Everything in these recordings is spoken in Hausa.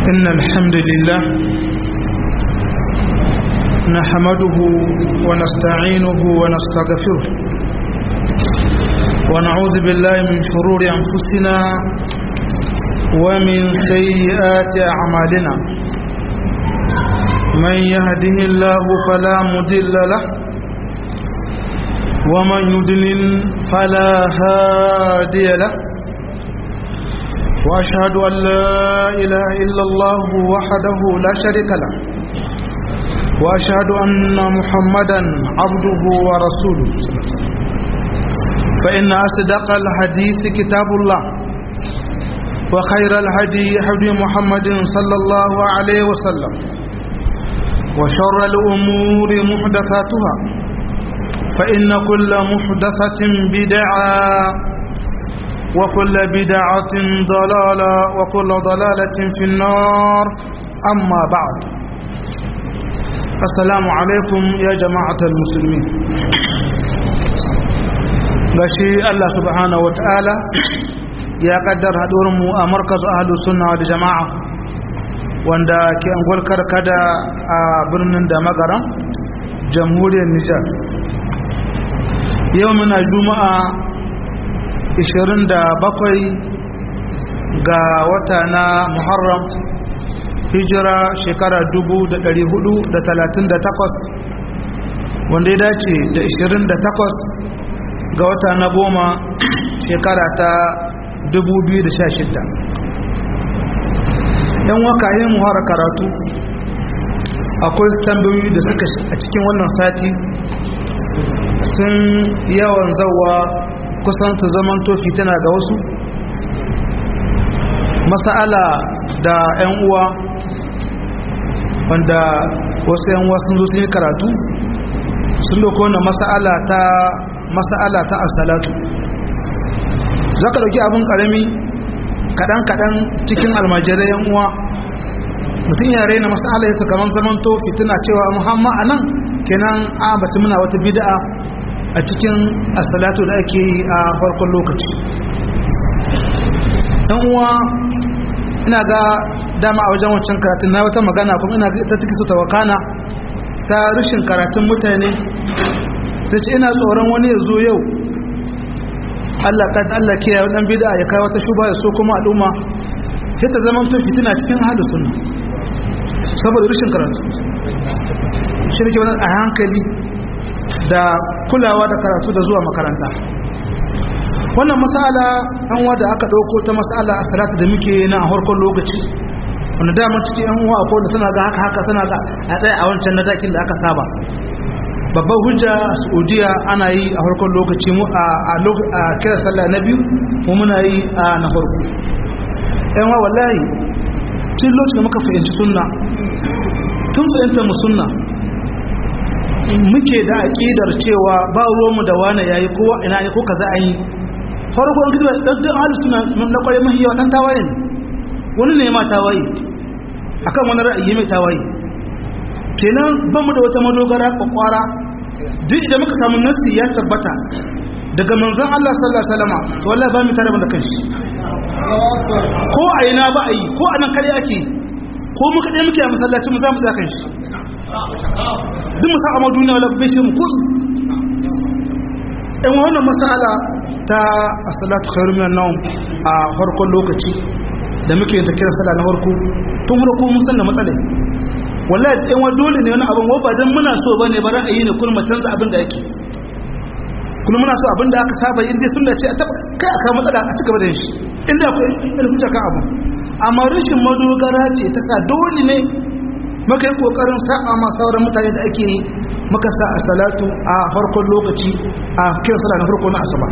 إن الحمد لله نحمده ونستعينه ونستغفره ونعوذ بالله من شرور أنفسنا ومن سيئات أعمالنا من يهده الله فلا مضل له ومن يضلل فلا هادي له وأشهد أن لا إله إلا الله وحده لا شريك له وأشهد أن محمدا عبده ورسوله فإن أصدق الحديث كتاب الله وخير الهدي هدي محمد صلى الله عليه وسلم وشر الأمور محدثاتها فإن كل محدثة بدعة وكل بدعة ضلالة وكل ضلالة في النار أما بعد السلام عليكم يا جماعة المسلمين بشي الله سبحانه وتعالى يا قدر هدورمو مركز أهل السنة والجماعة wanda ke angol karkada a birnin da magaran jamhuriyar Nijar yau muna juma'a 27 ga wata na Muharram hijira shekara 1438 wanda ya dace da 28 ga wata na goma shekara ta 2016 yan wakayen muhara karatu akwai tambayoyi da suka a cikin wannan sati sun yawan zawa kusan ta zaman tofi tana ga wasu mas'ala da 'yan uwa wanda wasu 'yan uwa sun zo sun yi karatu sun doko wannan mas'ala ta as-salatu za ka dauki abin karami kadan cikin almajirai 'yan uwa mutum ya raina mas'ala ya kamar zaman tofi tana cewa muhammad anan kenan a bata muna wata bid'a a cikin as-salatu da ake yi a farkon lokaci dan uwa ina ga dama a wajen wancan karatun na wata magana kuma ina ga ita take so ta wakana ta rashin karatun mutane da ce ina tsoron wani ya zo yau Allah kiyaye dan bid'a ya kai wata shuba ya so kuma al'umma sai ta zama to fitina cikin ahlus sunna saboda rashin karatu shi ne ke wannan a hankali da kulawa da karatu da zuwa makaranta wannan masala an wada aka dauko ta masala a salatu da muke na a harkar lokaci wanda dama cikin yan uwa ko da suna ga haka suna ga a tsaye a wancan nadakin da aka saba babban hujja a Saudiya ana yi a harkar lokaci mu a kira sallah na biyu mu muna yi a na farko yan uwa wallahi tun lokacin da muka fahimci sunna tun fahimtar mu sunna muke da aqidar cewa ba ruwanmu da wani yayi ko ina ne ko kaza an yi farko an kiba dan ahlus sunna na kware mun yawa dan tawaye ne wani ne ma tawaye akan wani ra'ayi mai tawaye kenan ban mu da wata madogara kwakwara duk da muka samu nasi ya tabbata daga manzon Allah sallallahu alaihi wasallam to wallahi ba mu tare da kanshi ko a ina ba a yi ko anan kare ake ko muka dai muke a masallaci mu za mu tsaka shi duk musa a duniya wala bai ce mu kun in wannan masala ta as-salatu khairu minan nawm a farkon lokaci da muke yin kira sallah na farko tun farko mun san da matsala wallahi in wa dole ne wani abin wa ba dan muna so bane ba ra'ayi ne kun canza abin da yake kuma muna so abin da aka saba in dai sunna ce a taba kai aka matsala a cigaba da shi inda akwai ilmin kan abu amma rashin madogara ce ta sa dole ne maka yi kokarin saba ma sauran mutane da ake yi maka sa a salatu a farkon lokaci a kiran sallah na farko na asuba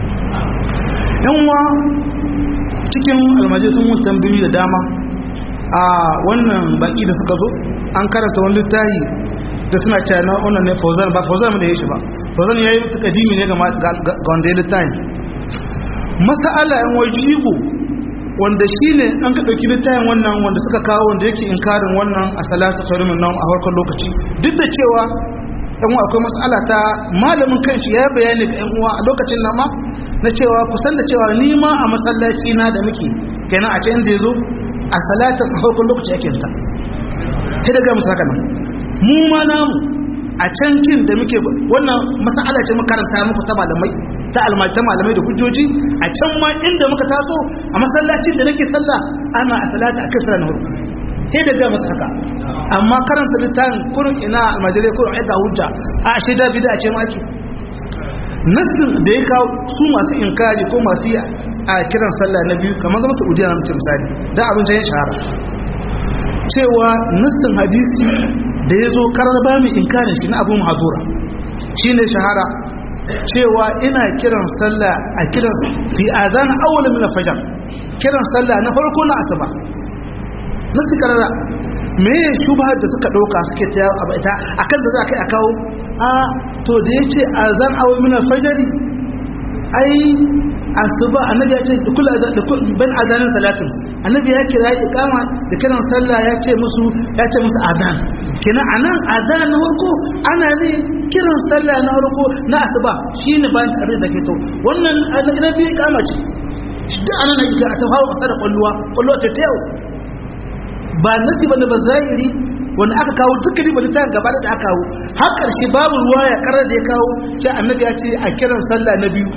yanwa cikin almajiri sun mun tambayi da dama a wannan baki da suka zo an karanta wani littafi da suna cewa na wannan ne Fauzan ba Fauzan mu da yashi ba Fauzan yayi takadimi ne ga wanda ya littafi mas'ala yan wajibu wanda shi ne an ka ɗauki littayin wannan wanda suka kawo wanda yake inkarin wannan a salatu tarimin nan a harkar lokaci duk da cewa yan uwa akwai mas'ala ta malamin kanshi ya bayani ga yan uwa a lokacin nan ma na cewa kusan da cewa ni ma a masallaci na da muke kenan a can da yazo a salatin a farkon lokaci ake ta sai daga musu haka nan mu ma namu a can kin da muke wannan mas'ala ce makaranta muku ta malamai ta malamai da hujjoji a can ma inda muka taso a masallacin da nake sallah ana a salati akan sallah na farko sai daga musu haka amma karanta littafin kurun ina almajirai kurun aika hujja a ashe da bid'a ce ma ake nassin da ya kawo su masu inkari ko masu yi a kiran sallah na biyu kamar zama saudiya na mutum misali da abin jan shahara cewa nassin hadisi da ya zo karar ba mu inkarin shi na abu mahadura shi ne shahara cewa ina kiran sallah a kiran fi azan awwal min al-fajr kiran sallah na farko na asuba nassi karara me ya shubha da suka dauka suke ta ita akan da za kai a kawo a to da yace azan aw min al-fajr ai asuba annabi ya ce kullu azan ban azanin salatin annabi ya kira iqama da kiran sallah ya ce musu azan kina anan azan na farko ana ne kiran sallah na farko na asuba shine bayan tare da ke to wannan annabi iqama ce duk anan ga ta fara kasar kulluwa ta tayo ba nasi bane ba zahiri wanda aka kawo dukkan balitan gaba da aka kawo har karshe babu ruwa ya karar da ya kawo ce annabi ya ce a kiran sallah na biyu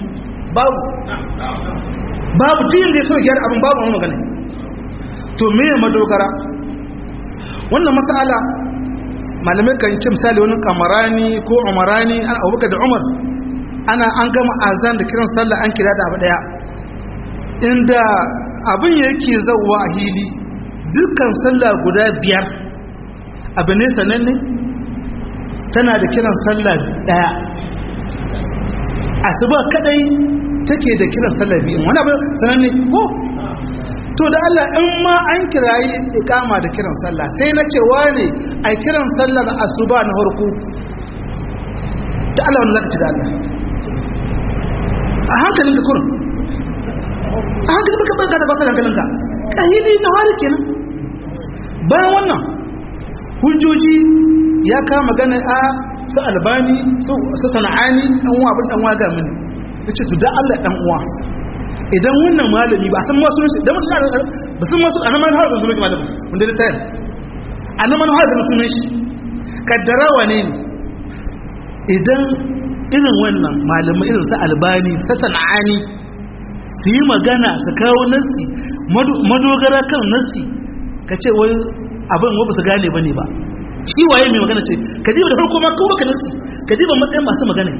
babu tin da so gyara abin babu wani magana to me ya madogara wannan mas'ala malamai kan ce misali wani kamarani ko umarani an abubakar da umar an gama azan da kiran sallah an kira da abu daya inda abin yake zawwa a hili dukkan sallah guda biyar abu ne sananne tana da kiran sallah daya asuba kadai take da kiran sallah biyu wani abu sananne ko to da Allah in ma an kirayi iqama da kiran sallah sai na cewa ne ai kiran sallar asuba na farko da Allah wannan zaka ci da Allah a hankalin ka kurun a hankalin ka baka da baka hankalinka kahidi na wari kenan bayan wannan hujjoji ya kama magana a su albani su sana'ani dan uwa abin dan uwa ga mini yace to da Allah dan uwa idan wannan malami ba san masu shi da mutum ba san masu anan man har da sunan malami wanda da tayar anan man har da sunan shi kaddara wane ne idan irin wannan malamai irin su albani su sana'ani su yi magana su kawo nasi madogara kan nasi ka ce wai abin wa ba su gane ba ne ba shi waye mai magana ce ka diba da farko ma kawo baka nasi ka diba matsayin masu magana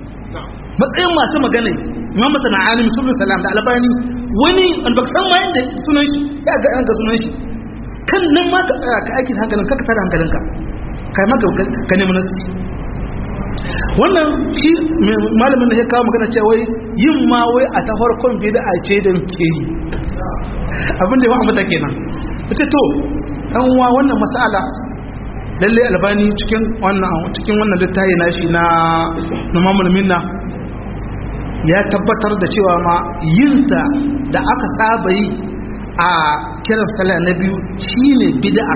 imam masana alim sallallahu salam da albani wani wanda baka san ma inda sunan shi ya ga an ga sunan shi kan nan ma ka tsaya ka aiki hankalin ka tsara hankalinka kai ma ka nemi nasi wannan shi malamin da ya kawo magana cewa wai yin ma wai a ta farkon bid'a ce da muke yi abin da ya wa mata kenan ce to dan uwa wannan mas'ala lalle albani cikin wannan littafi nashi na Imamul Minna ya tabbatar da cewa ma yinta da aka saba yi a kiran sallah na biyu shine bid'a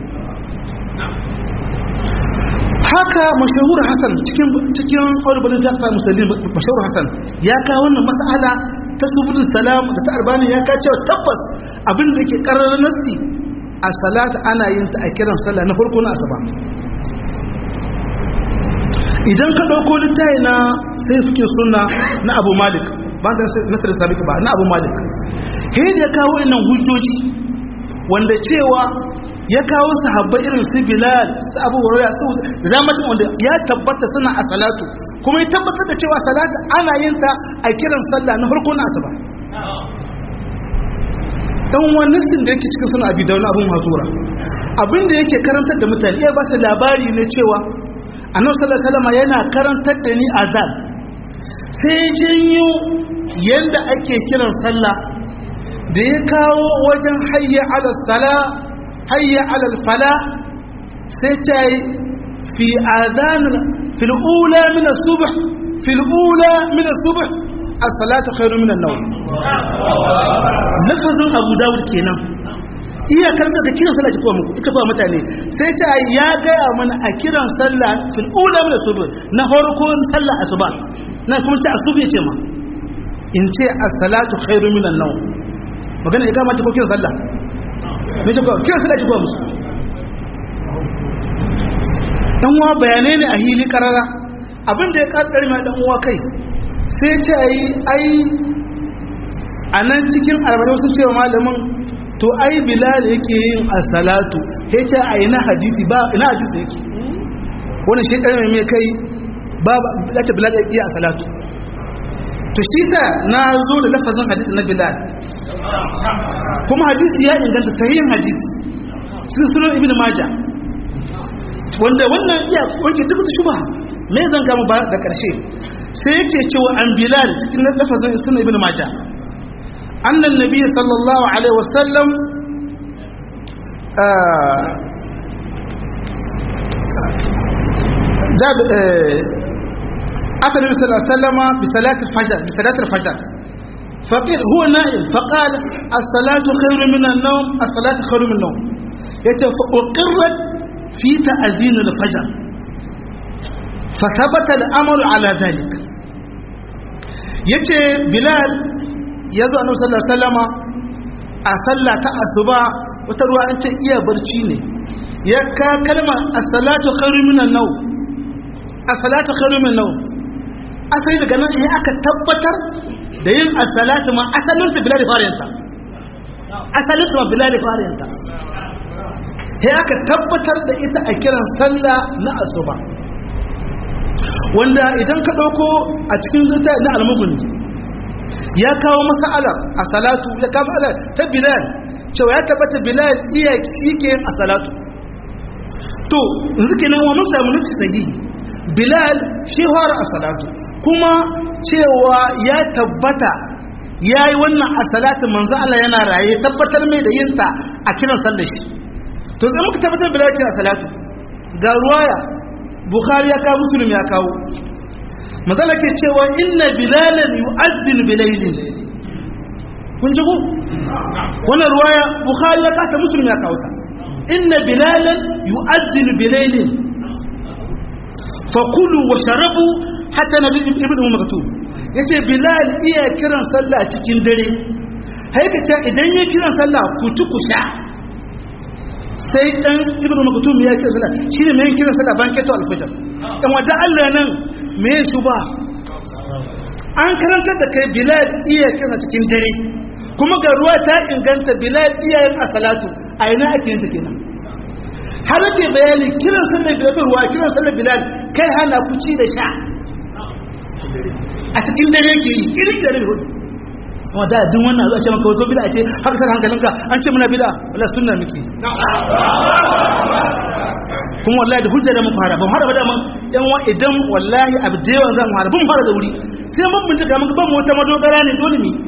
haka mashahur Hassan cikin aulubulin da aka musulmi mashahur Hassan ya kawo wannan mas'ala ta subul salam da ta albani ya kawo cewa tabbas abin da yake karrar nasi a salata ana yin ta a kiran sallah na farko na asuba idan ka dauko littafi na sai suke sunna na Abu Malik ba da nasir sabiq ba na Abu Malik kai da ya kawo innan hujjoji wanda cewa ya kawo sahabbai irin su Bilal su Abu Hurairah su zamanin wanda ya tabbata suna a salatu kuma ya tabbatar da cewa salatu ana yin ta a kiran sallah na farko na asuba dan wannan sin da yake cikin sunan Abi Dawud Abu Mazura abinda yake karantar da mutane ya ba su labari ne cewa Annabi sallallahu alaihi wasallam yana karantar da ni azan sai janyo yanda ake kiran sallah da ya kawo wajen hayya ala salah hayya ala fala sai ta yi fi adhan fil ula min as-subh fil ula min as-subh as-salatu khairun min an-nawm lafazin Abu Dawud kenan iya karanta da kiran sallah ko muku ita ba mutane sai ta ya ga mana a kiran sallah fil ula min as-subh na farkon sallah asuba na kuma ta asuba yace ma in ce as-salatu khairun min an-nawm magana ya kama ta ko kiran sallah me ce koya kiran sallah ce koya musu dan uwa bayanai ne a hili karara abinda ya kaddar mai dan uwa kai sai ce ai a nan cikin albarai sun ce wa malamin to ai bilal yake yin as-salatu sai ce a ina hadisi ba ina hadisi yake wannan shi karami mai kai ba da bilal yake yi as-salatu to shi sa na zo da lafazin hadisi na bilal kuma hadisi ya inganta sahihin hadisi sunan ibnu majah wanda wannan iya wanke duk da shubha me zan ga mu ba da karshe sai yake cewa an bilal cikin lafazin sunan ibnu majah annan nabiy sallallahu alaihi wasallam da أتى النبي صلى الله عليه وسلم بصلاة الفجر فقال هو نائم فقال الصلاة خير من النوم الصلاة خير من النوم فأقرت في تأذين الفجر فثبت الأمر على ذلك يتي بلال يزو النبي صلى الله عليه وسلم أصلى الصباح وتروى أنت إيا برشيني يكا كلمة الصلاة خير من النوم الصلاة خير من النوم asali daga nan sai aka tabbatar da yin as-salatu ma asalin ta bilal fariyanta asalin ta bilal fariyanta sai aka tabbatar da ita a kiran sallah na asuba wanda idan ka dauko a cikin zuta na al-mughni ya kawo mas'alar as-salatu ya kawo mas'alar ta bilal cewa ya tabbata bilal iya yake yin as-salatu to yanzu kenan wa musamu nufi sahihi bilal shi fara as-salatu kuma cewa ya tabbata yayi wannan as-salatu manzo Allah yana raye tabbatar mai da yinta a kiran sallar shi to sai muka tabbatar bilal kiran as-salatu ga ruwaya bukhari ya kawo muslim ya kawo manzo Allah ke cewa inna bilalan yu'adhdhinu bilaylin kun ji ko wannan ruwaya bukhari ya kawo muslim ya kawo ta inna bilalan yu'adhdhinu bilaylin fakulu wa sharabu hatta nabi ibnu maktum yace bilal iya kiran sallah cikin dare haika ce idan ya kiran sallah ku ci ku sha sai dan ibnu maktum ya kiran sallah shine mai kiran sallah ban keto al-fajr dan wanda Allah nan me shuba an karanta da kai bilal iya kiran cikin dare kuma ga ruwa ta inganta bilal iya yin as-salatu a ina ake yin ta kenan har ake bayani kiran sallar bilal ruwa kiran sallar bilal kai hana ku ci da sha a cikin dare yake yi irin da hudu wanda duk wannan zuwa ce maka wato bid'a ce haka sai hankalinka an ce muna bid'a wallahi sunna miki kuma wallahi da hujja da mu fara ban haraba da man yan wa idan wallahi abdewan zan fara ban fara da wuri sai mun bincika mun ban wata madogara ne dole mi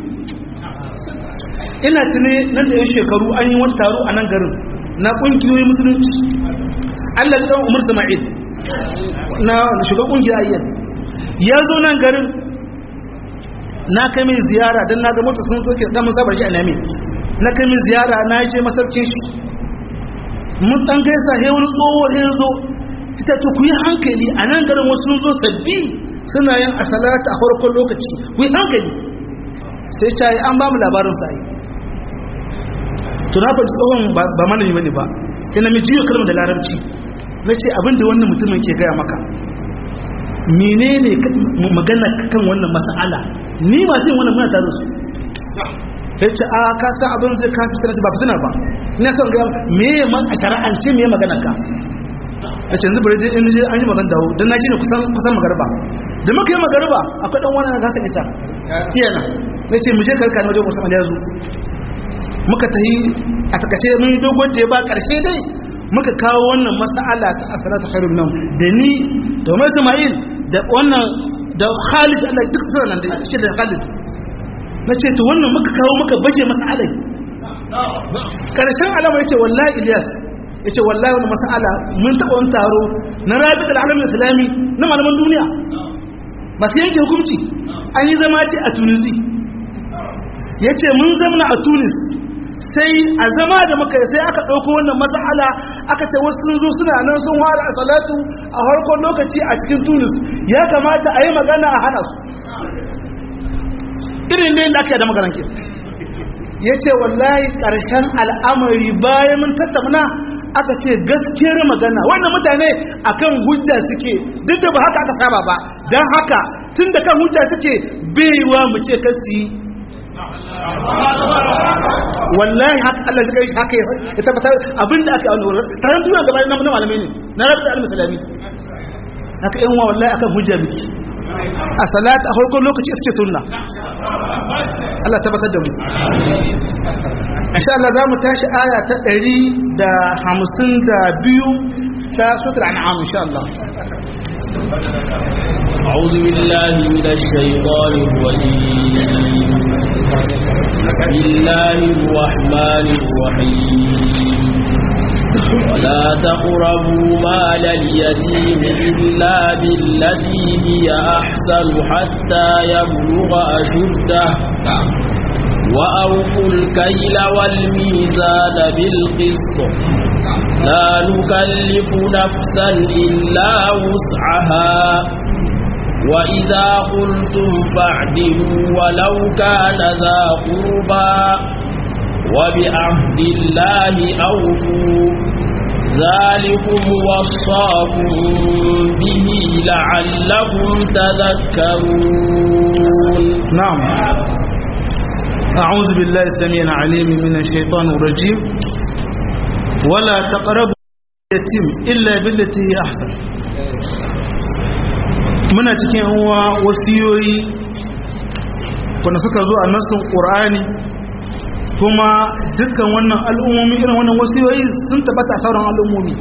ina tune nan da yan shekaru an yi wani taro a nan garin na kungiyoyin musulunci Allah ya dan Umar Sama'il na shugaban kungiya ayyan ya zo nan garin na kai mai ziyara dan na ga mota sun soke dan mun saba shi a nami na kai mai ziyara na je masarkin shi mun dan gaisa he wani tsoho he zo ita to ku yi hankali a nan garin wasu sun zo sabbi suna yin as-salatu a farkon lokaci ku yi hankali sai ta yi an ba mu labarin sai to na faɗi tsohon ba malami bane ba sai na mijiyo kalmar da larabci na ce abinda wannan mutumin ke gaya maka menene magana kan wannan mas'ala ni masu yin wannan muna tare su sai ce a ka san abin zai ka fitina ba fitina ba ina son ga me man a shari'ance me magana ka ta ce yanzu bari in je an yi magana dawo dan naji ne kusan magarba da muka yi magarba akwai dan wannan gasa isa tiyana nace mu je karka ne wajen musamman ya zo muka tayi a takace mun dogon da ba karshe dai muka kawo wannan mas'ala ta as-salatu khairun nawm da ni da Umar Ismail da wannan da Khalid Allah duk sanan da shi da Khalid nace to wannan muka kawo muka baje mas'alai karshen alama yace wallahi Ilyas yace wallahi wannan mas'ala mun taba wani taro na Rabi'ul Alamin Islami na malaman duniya ba sai yanke hukunci an yi zama ce a Tunisi yace mun zamana a Tunis sai a zama da muka sai aka ɗauko wannan mas'ala aka ce wasu sun zo suna nan sun fara a salatu a harkon lokaci a cikin Tunis ya kamata a yi magana a hana su irin da aka yi da maganan ke yace wallahi karshen al'amari bayan mun tattauna aka ce gaskiyar magana wannan mutane akan hujja suke duk da ba haka aka saba ba dan haka tunda kan hujja suke baiwa mu ce kasi wallahi haka Allah shi kai haka ya tabbatar abinda aka yi taron duniya gaba na malamai ne na rabu da al-musulmi haka yan wa wallahi akan hujja biki a salat a farkon lokaci suke sunna Allah tabbatar da mu insha Allah za mu tashi aya ta 152 ta suratul an'am insha Allah أعوذ بالله من الشيطان الرجيم بسم الله الرحمن الرحيم ولا تقربوا مال اليتيم إلا بالتي هي أحسن حتى يبلغ أشده وأوفوا الكيل والميزان بالقسط لا نكلف نفسا إلا وسعها وإذا قلتم فاعدلوا ولو كان ذا قربى وبعهد الله أوفوا ذلكم وصاكم به لعلكم تذكرون. نعم. أعوذ بالله السميع العليم من الشيطان الرجيم. ولا تقربوا اليتيم إلا بالتي هي أحسن. muna cikin wasiyoyi wanda suka zo a nassin Qur'ani kuma dukkan wannan al'ummomi irin wannan wasiyoyi sun tabbata a sauran al'ummomi.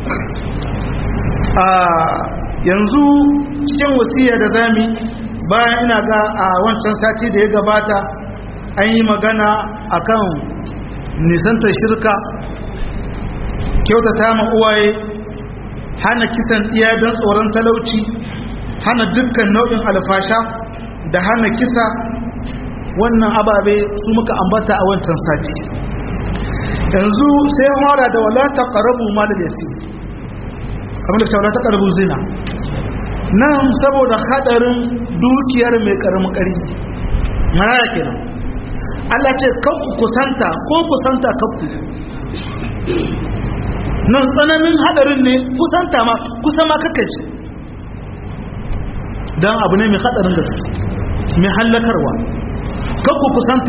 Yanzu cikin wasiya da zami bayan ina ga a wancan sati da ya gabata an yi magana akan nisantar shirka, kyautata ma uwaye, hana kisan iya don tsoron talauci, hana dukkan nau'in alfasha da hana kisa. Wannan ababe su muka ambata a wancan sati. Yanzu sai fara da wala taqrabu mal yatim, kamar da wala taqrabu zina. Nan saboda hadarin dukiyar mai karamin kari maraya kenan, Allah ce kan ku kusanta ko kusanta kanku. Nan tsananin hadarin ne kusanta ma kusa ma kakaji, dan abu ne mai hadarin gaske mai hallakarwa. Kanku kusanta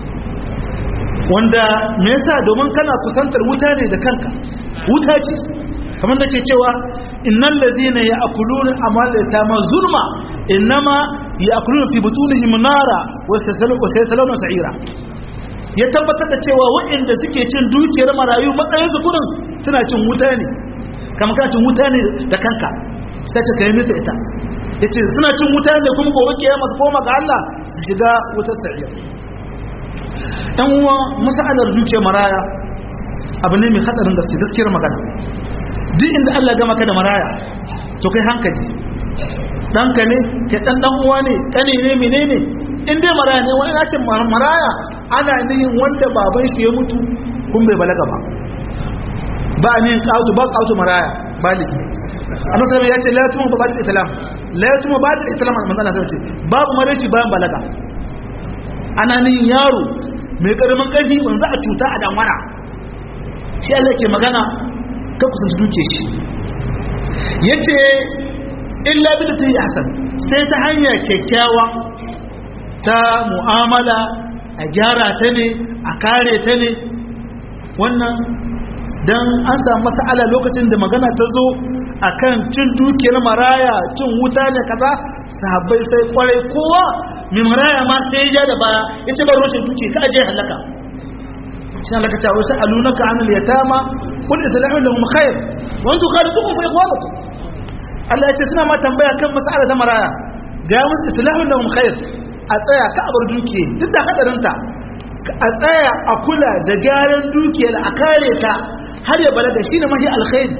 wanda me yasa domin kana kusantar wuta ne da kanka, wuta ce kamar da ke cewa innal ladina ya'kuluna amal yatama zulma innama ya'kuluna fi butunihim nara wa sayasaluna sa'ira. Ya tabbatar da cewa waɗanda suke cin dukiyar marayu matsayin su kudin suna cin wuta ne, kamar kana cin wuta ne da kanka, sai ta kai masa ita. Yace suna cin wuta ne kuma gobe kiyama su koma ga Allah su shiga wutar sa'ira. Dan uwa masalar dukiyar maraya abu ne mai hadarin gaske, gaskiyar magana. Duk inda Allah ga maka da maraya to kai hankali, danka ne ke dan uwa ne, kane ne, menene, in dai maraya ne. Wani yace maraya ana nihin wanda baban shi ya mutu kun bai balaga ba, ba ne kautu ba kautu maraya baligi. Annabi sallallahu alaihi wasallam yace la tumu ba da islam, la tumu ba da islam. Manzon Allah ce babu maraici bayan balaga. Ana nihin yaro mai karamin karfi wanda a cuta a damara, shi Allah ke magana ka kusanci duke shi. Yace illa bi ta hasan, sai ta hanya kyakkyawa ta mu'amala, a gyara ta ne, a kare ta ne. Wannan dan an samu matsala lokacin da magana ta zo akan cin dukiyar maraya, cin wuta ne kaza, sahabbai sai kware kowa mai maraya ma sai ya da baya yace ba rocin duki ka aje halaka. Shi Allah ka ce wasu alunaka anil yatama qul islahu lahum khair wa antum khaliqukum fa ikhwanukum. Allah ya ce suna ma tambaya kan mas'ala ta maraya, ga musu islahu lahum khair, a tsaya ka abar dukiya duk da hadarinta, a tsaya a kula da gyaran dukiyar, a kare ta har ya balaga, shine mahi alkhairi.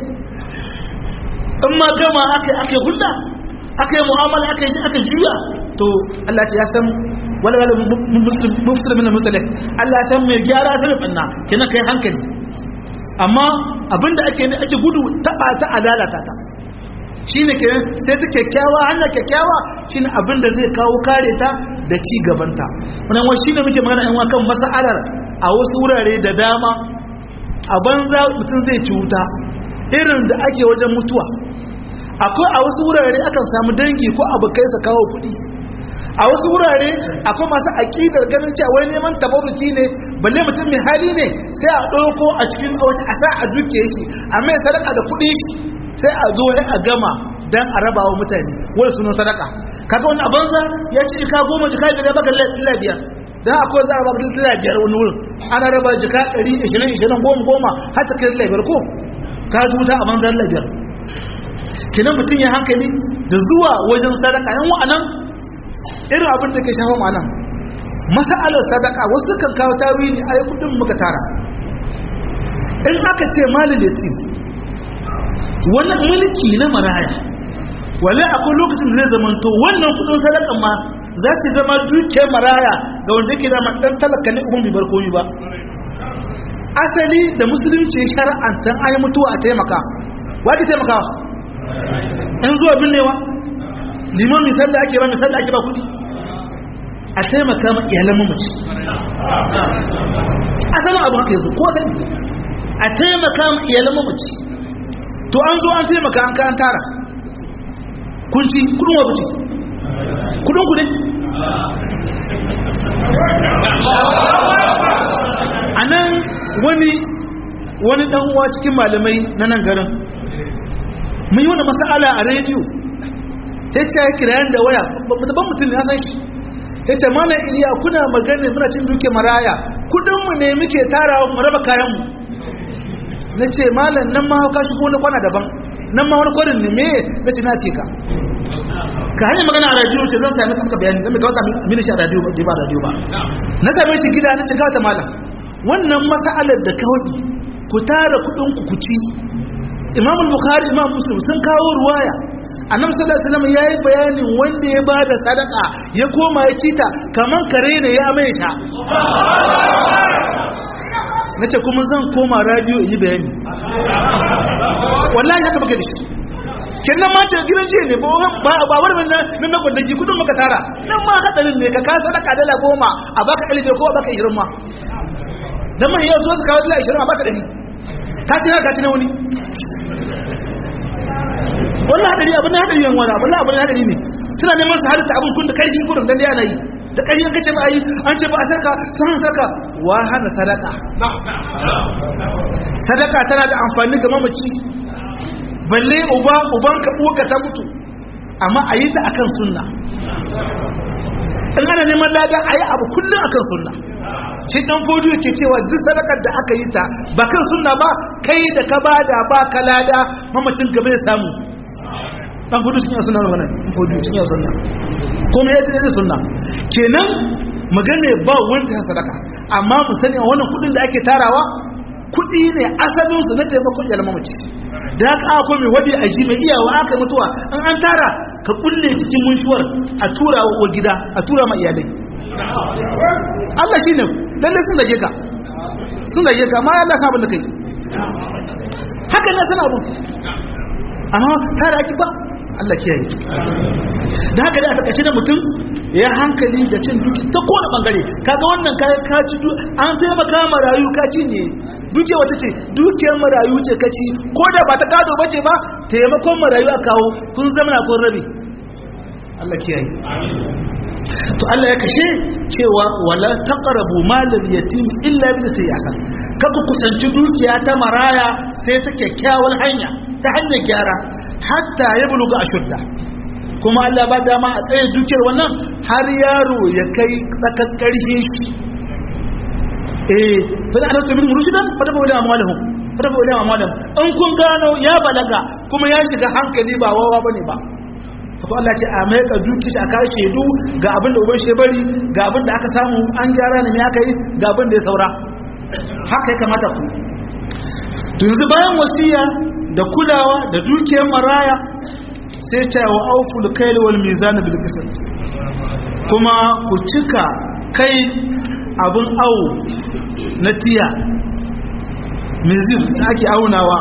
In ma gama aka hulɗa, aka yi mu'amala, aka juya, to Allah ya san wala mufsirin musulun, Allah ya san mai gyara ta rufinna, kina kai hankali. Amma abinda ake gudu taɓa ta alalata ta, shi ne kenan sai ta kyakkyawa, hanyar kyakkyawa shi ne abinda zai kawo kare ta da ci gabanta. Wannan wani shine muke magana yan kan mas'alar a wasu wurare da dama a banza mutum zai ci wuta irin da ake wajen mutuwa. Akwai a wasu wurare akan samu dangi ko abokai su kawo kuɗi. A wasu wurare akwai masu aƙidar ganin cewa wai neman tabaruki ne, balle mutum mai hali ne sai a ɗauko a cikin wata asa a duke yake amma sadaka da kuɗi sai a zo a gama dan a raba wa mutane wani sunan sadaka. Kaga wani abanza ya ci jika 10 jika 5 baka lilla biyar, dan akwai za a baka lilla biyar wani wurin ana raba jika 100 20 10 har ta kai lilla biyar ko ka ji wuta a banzan lilla biyar. Kenan mutum ya hankali da zuwa wajen sadaka. Yan wa'anan irin abin da ke shafa ma'anan mas'alar sadaka wasu kan kawo tawili ai kudin muka tara. In aka ce malil yatim wannan mulki na maraya, wale akwai lokacin da zai zamanto wannan kudin sadakan ma za su zama dukiyar maraya ga wanda yake zama dan talaka ne ubun bai komi ba. Asali da musulunci shar'antan ayi mutuwa a taimaka, wa ke taimakawa in zuwa binnewa liman misali ake ba kudi a taimaka ma iyalan mamaci. Asalin abu haka yanzu ko sani a taimaka ma iyalan mamaci. To an zo an taimaka an ka an tara kunci kudin wa buci kudin kudin a nan wani dan uwa cikin malamai na nan garin mun yi wani masala a rediyo ta ce ya kirayen da waya babban mutum ya san shi ya ce mana iliya kuna magana muna cin duke maraya kudinmu ne muke tarawa mu raba kayanmu. Na ce malam nan ma hauka shi ko na kwana daban nan ma wani kwarin ne me na ce na ce ka hanyar magana a radiyo ce zan sami kamka bayani zan mai kawata mini shi a radiyo ba radiyo ba. Na same shi gida na ce kawata malam wannan mas'alar da kawai ku tara kudinku ku ci. Imam Bukhari Imam Muslim sun kawo ruwaya annabi sallallahu alaihi wasallam yayi bayanin wanda ya bada sadaka ya koma ya cita kaman kare ne ya mai ta. Nace kuma zan koma radio in yi bayani. Wallahi haka baka da shi. Kinnan ma ce gidan jiya ne ba wani nan na gwandaji kudin maka tara. Nan ma hadarin ne ka sadaka dala 10 a baka 100 ko a baka 20 ma. Dan mai yau zo su kawo dala 20 a baka 100. Ka ci haka ci na wani. Wallahi hadari abin hadari yan wani abin hadari ne. Suna neman su halitta abin kun da karfi gurin dan da yana yi. Da ƙari yanka ce ba a yi an ce ba a sarka sun sarka wa hana sadaka. Sadaka tana da amfani ga mamaci balle ubanka uwaka ta mutu amma a yi ta akan sunna. In ana neman lada a yi abu kullum akan sunna. Shi ɗan fodiyo ke cewa duk sadakar da aka yi ta ba kan sunna ba kai da ka bada ba ka lada mamacin ka bai samu. Dan fudu cikin sunna wannan fudu cikin sunna kuma yace ne sunna kenan magana ba wanda ya sadaka amma mu sani a wannan kudin da ake tarawa kudi ne asalin su na taimakon mamaci da haka akwai mai wadi a ji mai iyawa aka mutuwa an tara ka kulle cikin munshuwar a tura wa gida a tura ma iyalai. Allah shine lalle sun zage ka amma Allah sa abin da kai haka ne sana abu amma tara ki ba Allah kiyaye. Da haka dai a takaice da mutum ya hankali da cin duki ta kowane bangare kaga wannan ka ci an taimaka marayu ka ci ne duke wata ce dukiyar marayu ce ka ci ko da ba ta gado bace ba taimakon marayu a kawo kun zama na kun rabi. Allah kiyaye. To Allah ya kashe cewa wala taqrabu malal yatim illa billati ahsan kaku kusanci dukiya ta maraya sai ta kyakkyawar hanya ta hanyar gyara hatta ya buluga ashudda kuma Allah ba dama a tsaye dukiyar wannan har yaro ya kai tsakakkarhe shi. Fa ana sabin rushidan fa da bawla amalahum in kun gano ya balaga kuma ya shiga hankali ba wawa bane ba ko Allah ce a mai ka duki shi aka shedu ga abin da uban shi bari ga abin da aka samu an gyara ne me aka yi ga abin da ya saura haka ya kamata ku. To yanzu bayan wasiya da kulawa da dukiyar maraya sai ce wa auful kayl wal mizan bil qisas kuma ku cika kai abin awo na tiya mizan ake aunawa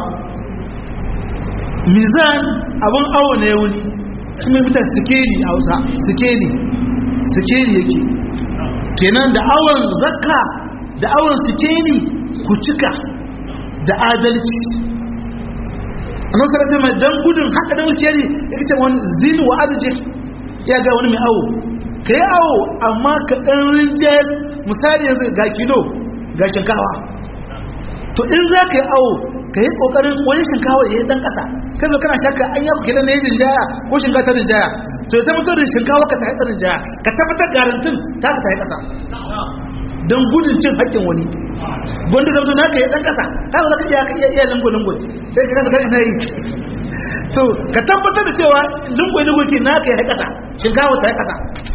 mizan abin awo ne wuni kuma mutan sikeli a Hausa sikeli sikeli yake kenan da awon zakka da awon sikeli ku cika da adalci amma sai mai dan gudun haka da sikeli yake ce wani zin wa arjih ya ga wani mai awo kai awo amma ka dan rinje misali yanzu ga kilo ga shinkawa to in za ka yi awo ka yi kokarin wani shinkawa ya yi dan kasa kan zo kana shakka an yi kila na yi rinjaya ko shinkawa ta rinjaya to ya tabbatar da shinkawa ka ta yi rinjaya ka tabbatar garantin ta ka ta yi kasa don gudun cin haƙƙin wani gwanda zama na ka yi dan kasa ka zo ka iya lungu-lungu sai ka kasa kan yi to ka tabbatar da cewa lungu-lungu ke na ka yi kasa shinkawa ta yi kasa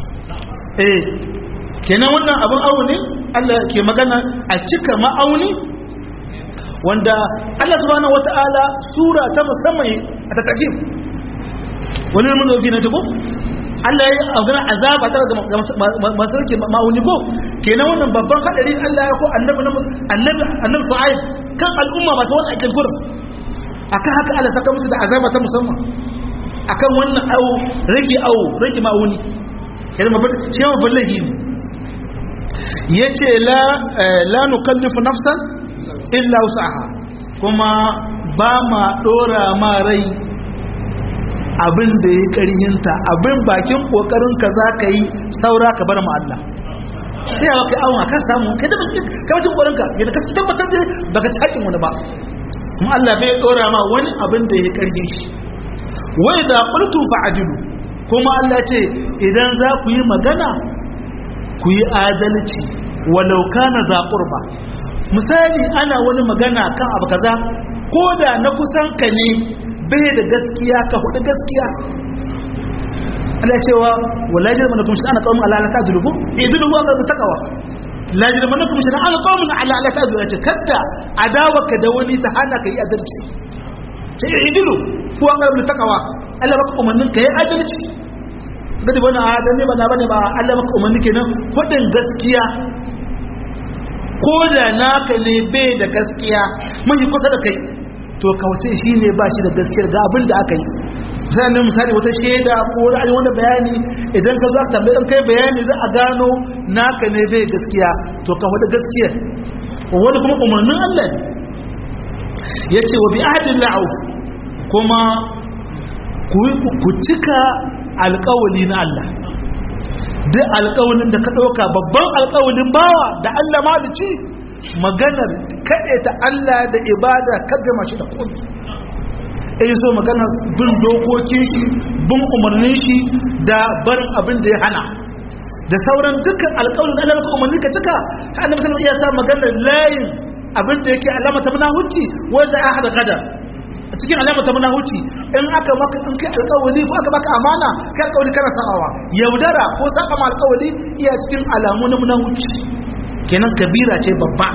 kenan wannan abin awo ne Allah ke magana a cika ma'auni wanda Allah subhanahu wata'ala sura ta musamman a tattakin wani mun dauki na tuko Allah ya magana azaba tare da masu rike ma'auni ko kenan wannan babban hadari Allah ya ko annabi Shu'aib kan al'umma masu wannan aikin gurin akan haka Allah saka musu da azaba ta musamman akan wannan rage ma'auni kenan shi ma ballahi yace la nukallifu nafsan illa usaha kuma ba ma dora ma rai abin da ya karhinta abin bakin kokarin ka za ka yi saura ka bar ma Allah sai ya kai awon ka samu kai da bakin kokarin ka yadda ka tabbatar da baka ci hakin wani ba kuma Allah bai dora ma wani abin da ya karhin shi wai da qultu fa'dilu kuma Allah ce idan za ku yi magana ku yi adalci walau kana za qurba misali ana wani magana kan abu kaza ko da na kusan ka ne bai da gaskiya ka hudu gaskiya Allah cewa wala jirmanakum shi ana qawmun ala la ta'dulu idulu wa qad taqwa la jirmanakum shi ana qawmun ala la ta'dulu ce kadda adawaka da wani ta hana ka yi adalci sai idulu ko qad taqwa Allah baka umarnin ka yi adalci gadi bana adalci bane ba Allah baka umarni kenan hudin gaskiya ko da naka ne bai da gaskiya mun yi kusa da kai to kauce shi ne ba shi da gaskiyar ga abin da aka yi sai misali wata shaida ko wani wani bayani idan ka zo ka tambaye kai bayani za a gano naka ne bai gaskiya to ka hudu gaskiyar wani kuma umarnin Allah ne yace wa bi ahdin la'uf kuma ku cika alƙawali na Allah duk alƙawalin da ka ɗauka babban alƙawalin bawa da Allah malici maganar kaɗe ta Allah da ibada ka gama shi da komi so maganar bin dokokin shi bin umarnin shi da barin abin da ya hana da sauran dukkan alƙawalin Allah ka umarni ka cika annabi sallallahu alaihi wasallam ya sa maganar layin abin da yake alama ta munafici wanda ya hada kadar a cikin alama ta munafici in aka maka in kai alƙawari ko aka baka amana kai alƙawari kana sa'awa yaudara ko saka ma alƙawari iya cikin alamu na munafici kenan kabira ce babba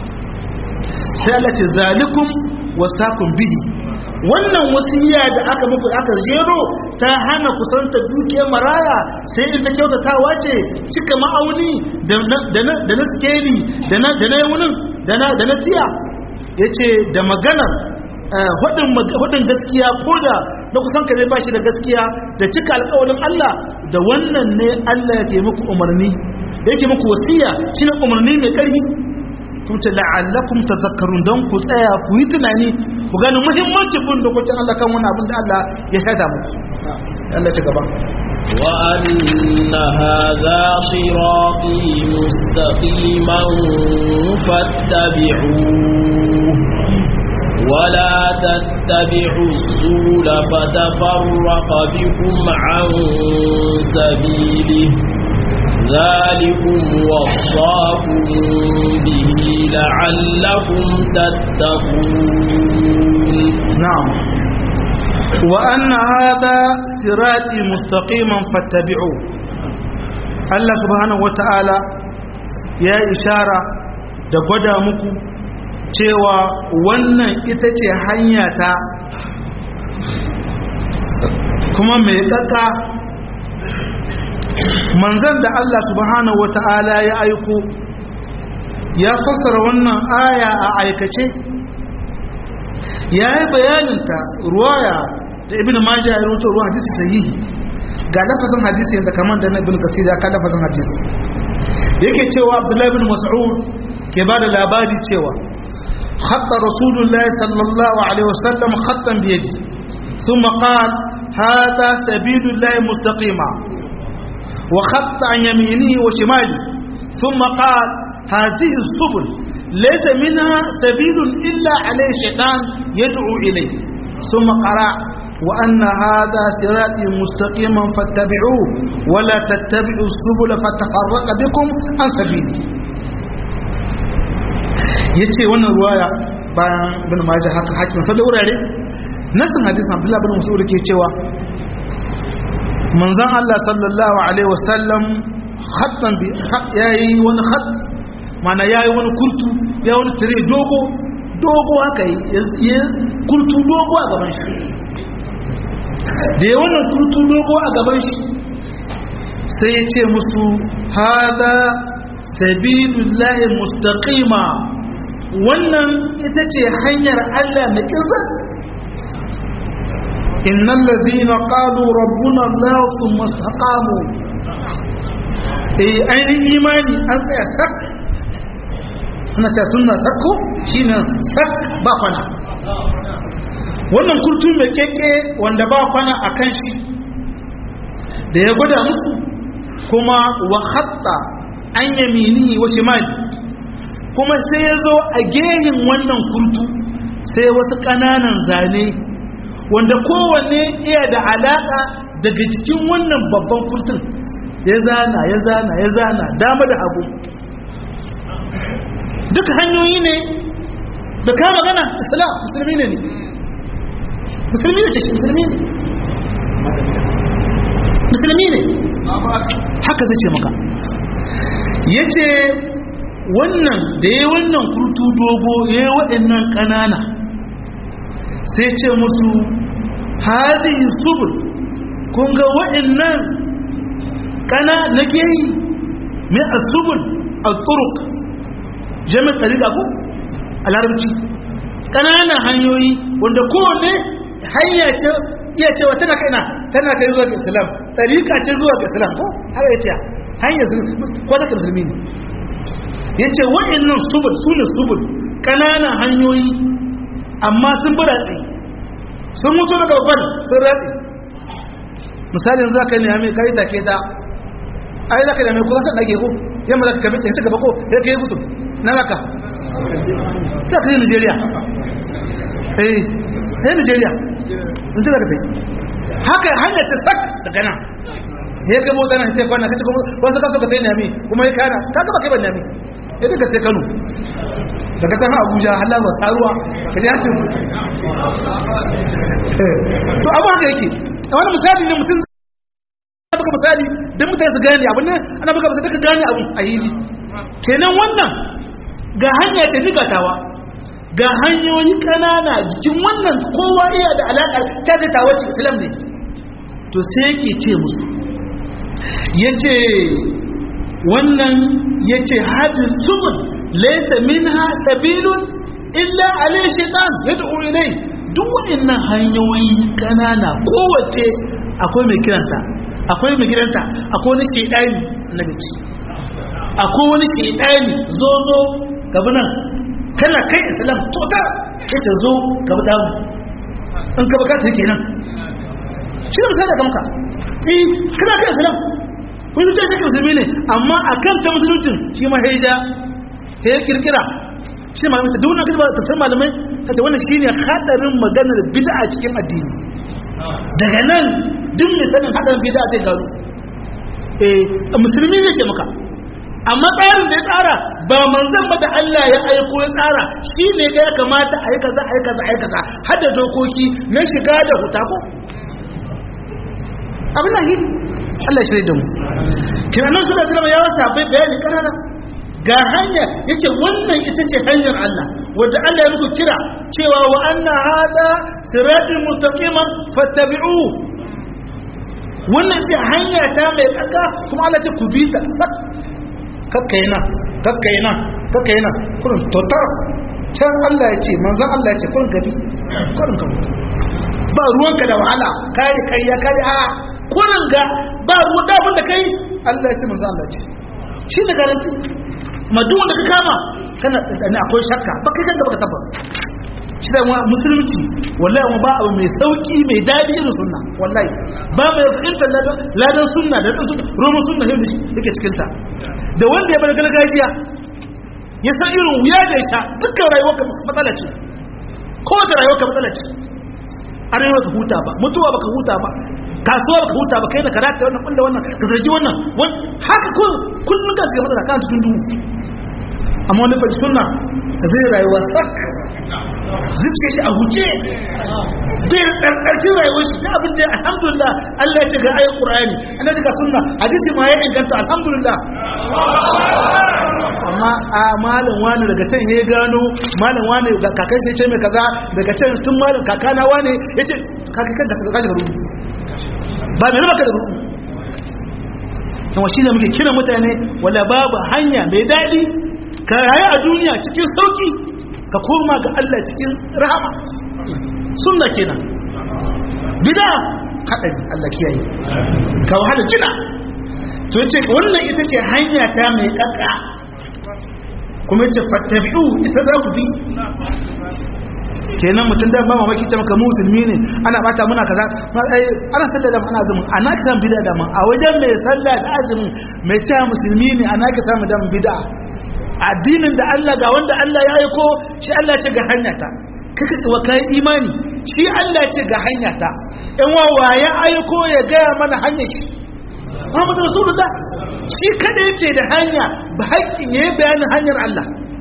sai Allah ce zalikum wasaqum bihi wannan wasiya da aka muku aka jero ta hana kusanta dukiyar maraya sai in ta kyautatawa ce cika ma'auni da na skeli da na yawunin da na tiya yace da maganar hudun gaskiya ko da na kusan ka zai bashi da gaskiya da cika alƙawarin Allah da wannan ne Allah yake muku umarni yake muku wasiya shine umarni mai ƙarfi kuma ce la'allakum tadhakkarun don ku tsaya ku yi tunani ku gane muhimmancin bin dokokin Allah kan wani abin da Allah ya shaida muku Allah ci gaba wa anna hadha sirati mustaqiman fattabi'uhu ولا تتبعوا السبل فتفرق بكم عن سبيله ذلكم وصاكم به لعلكم تتقون نعم وأن هذا صراطي مستقيما فاتبعوه الله سبحانه وتعالى يا إشارة da gwada muku cewa wannan ita ce hanya ta kuma mai tsaka manzan da Allah subhanahu wata'ala ya aiko ya fassara wannan aya a aikace ya yi bayaninta ruwaya da ibn majah ya rubuta ruwa hadisi sahihi ga lafazin hadisi yanda kaman da Ibn Kathir ya ka lafazin hadisi yake cewa Abdullah ibn Mas'ud ke bada labari cewa khatta Rasulullahi sallallahu alaihi wasallam khattan bi yadi thumma qala hada sabilullahi mustaqima wa khatta an yaminihi wa shimali thumma qala hadhihi as-subul laysa minha sabilun illa alayhi shaytan yad'u ilayhi thumma qara وأن هذا صراطي مستقيما فاتبعوه ولا تتبعوا السبل فتفرق بكم عن سبيله yace wannan ruwaya bayan ibn majah haka hakim sai da wurare nasin hadisin abdullah ibn mas'ud ke cewa manzon Allah sallallahu alaihi wasallam khattan bi yayi wani khat mana yayi wani kurtu yayi wani tire dogo haka yi kurtu dogo a gaban shi da ya wannan kurtu dogo a gaban shi sai ya ce musu hada sabilullahi mustaqima wannan ita ce hanyar Allah mai kirza innal ladhina qalu rabbuna Allah thumma istaqamu ainihin imani an tsaya sak suna ta sunna sakko shine sak ba kwana wannan kurtu mai keke wanda ba kwana a kan shi da ya gwada musu kuma wa khatta an yamini wa shimali kuma sai ya zo a gehin wannan kurtu sai wasu ƙananan zane wanda kowanne iya da alaƙa daga cikin wannan babban kurtun ya zana dama da hagu duk hanyoyi ne da ka magana islam musulmi ne musulmi ne haka zai ce maka ya ce wannan da ya wannan kurtu dogo ya yi waɗannan ƙanana sai ce musu hadi subul kun ga waɗannan ƙana na ke yi mai asubul al-turuk jami'ar ɗariƙa ko a larabci ƙananan hanyoyi wanda kowane hanya ce iya cewa tana kai zuwa ga islam ɗariƙa ce zuwa ga islam ko haka ya ce hanyar kwata musulmi ne ya ce wa'annan subul su ne subul ƙananan hanyoyi amma sun bi ratsi sun mutu daga babban sun ratsi misalin za ka nemi kai take ta ai za ka nemi ko za ka ɗage ko yamma za ka kame ta gaba ko ya ka yi gutu na laka za ka yi nigeria nigeria in ji za ka ta yi haka hanyar ta sak daga nan ya kai mota nan sai kwana kace kuma wasu kaso ka sai nemi kuma ya kana ka gaba kai ban nemi ya duka sai Kano daga kan Abuja Allah ba saruwa ka ji hatin to abu haka yake wani misali ne mutum baka misali dan mutane su gane abin ne ana baka misali ka gane abin a yili kenan wannan ga hanya ce digatawa ga hanyoyi kanana jikin wannan kowa iya da alaƙar ta da tawaci islam ne to sai yake ce musu yace wannan yace hadis subul laysa minha sabilun illa alayhi shaytan yad'u ilay duk wannan hanyoyi kanana kowace akwai mai kiranta akwai wani shedani annabi ce akwai wani shedani zo gabunan kana kai islam total kace zo gaba da mu in ka bukata kenan shi ne misali da kanka kana kai islam wani zai shi musulmi ne amma akan ta musuluncin shi ma haija ta yi kirkira shi ne malamai duk wani ba ta san malamai ta ce wannan shine hadarin maganar bid'a cikin addini daga nan duk mai sanin hadarin bid'a zai gano musulmi ne ke maka amma tsarin da ya tsara ba manzon ba da Allah ya aiko ya tsara shi ne ga ya kamata a yi kaza har da dokoki na shiga da huta ko abin da yi Allah ya shirye da mu kina nan sallallahu alaihi wasallam ya wasa bai bayani karara ga hanya yace wannan ita ce hanyar Allah wanda Allah ya muku kira cewa wa anna hada siratul mustaqiman fattabi'u wannan ce hanya ta mai tsaka kuma Allah ce ku bi ta kakkaina kurin totar can Allah ya ce manzan Allah ya ce kurin gabi kurin gabi ba ruwanka da wahala kare kariya kare a kurin ga ba ruwa da abin da kai Allah ya ce manzo Allah ce shi ne garanti ma duk wanda ka kama kana da akwai shakka ba kai kan da baka tabbata shi da musulunci wallahi mu ba abu mai sauki mai dadi irin sunna wallahi ba mai fahimtar ladan sunna da roman sunna yake cikin ta da wanda ya bar gargajiya ya san irin wuya da ya sha dukkan rayuwarka matsala ce kowace rayuwarka matsala ce arewa ka huta ba mutuwa baka huta ba kasuwa baka huta ba kai da karata wannan kulla wannan ka zargi wannan haka kullum ka shiga matsala kan cikin duhu amma wani fa sunna zai rayuwa sak zuciya shi a huce zai ɗarɗarki rayuwar shi ta abin da alhamdulillah Allah ya ce ga ayin ƙur'ani ana daga sunna hadisi ma ya inganta alhamdulillah amma a malam wani daga can ya gano malam wani ga kakan shi ce mai kaza daga can tun malam kakana wani ya ce kakan da kaji rubu ba mai rubaka da rubu kuma shi ne muke kira mutane wala babu hanya mai daɗi ka rayu a duniya cikin sauki ka koma ga Allah cikin rahama sunna kenan bid'a hadari Allah kiyaye ka wahala jina to yace wannan ita ce hanya ta mai kakka kuma yace fattabi'u ita za ku bi kenan mutun da ba mamaki ta maka musulmi ne ana bata muna kaza ana sallar da ana azumin ana ka san bid'a da man a wajen mai sallah da azumin mai ta musulmi ne ana ka samu da bid'a addinin da Allah ga wanda Allah ya aiko shi Allah ce ga hanyata kaka tsawa kai imani shi Allah ce ga hanyata in wawa ya aiko ya gaya mana hanyar shi Muhammadu Rasulullah shi kada yake da hanya ba haƙƙin yayin bayanin hanyar Allah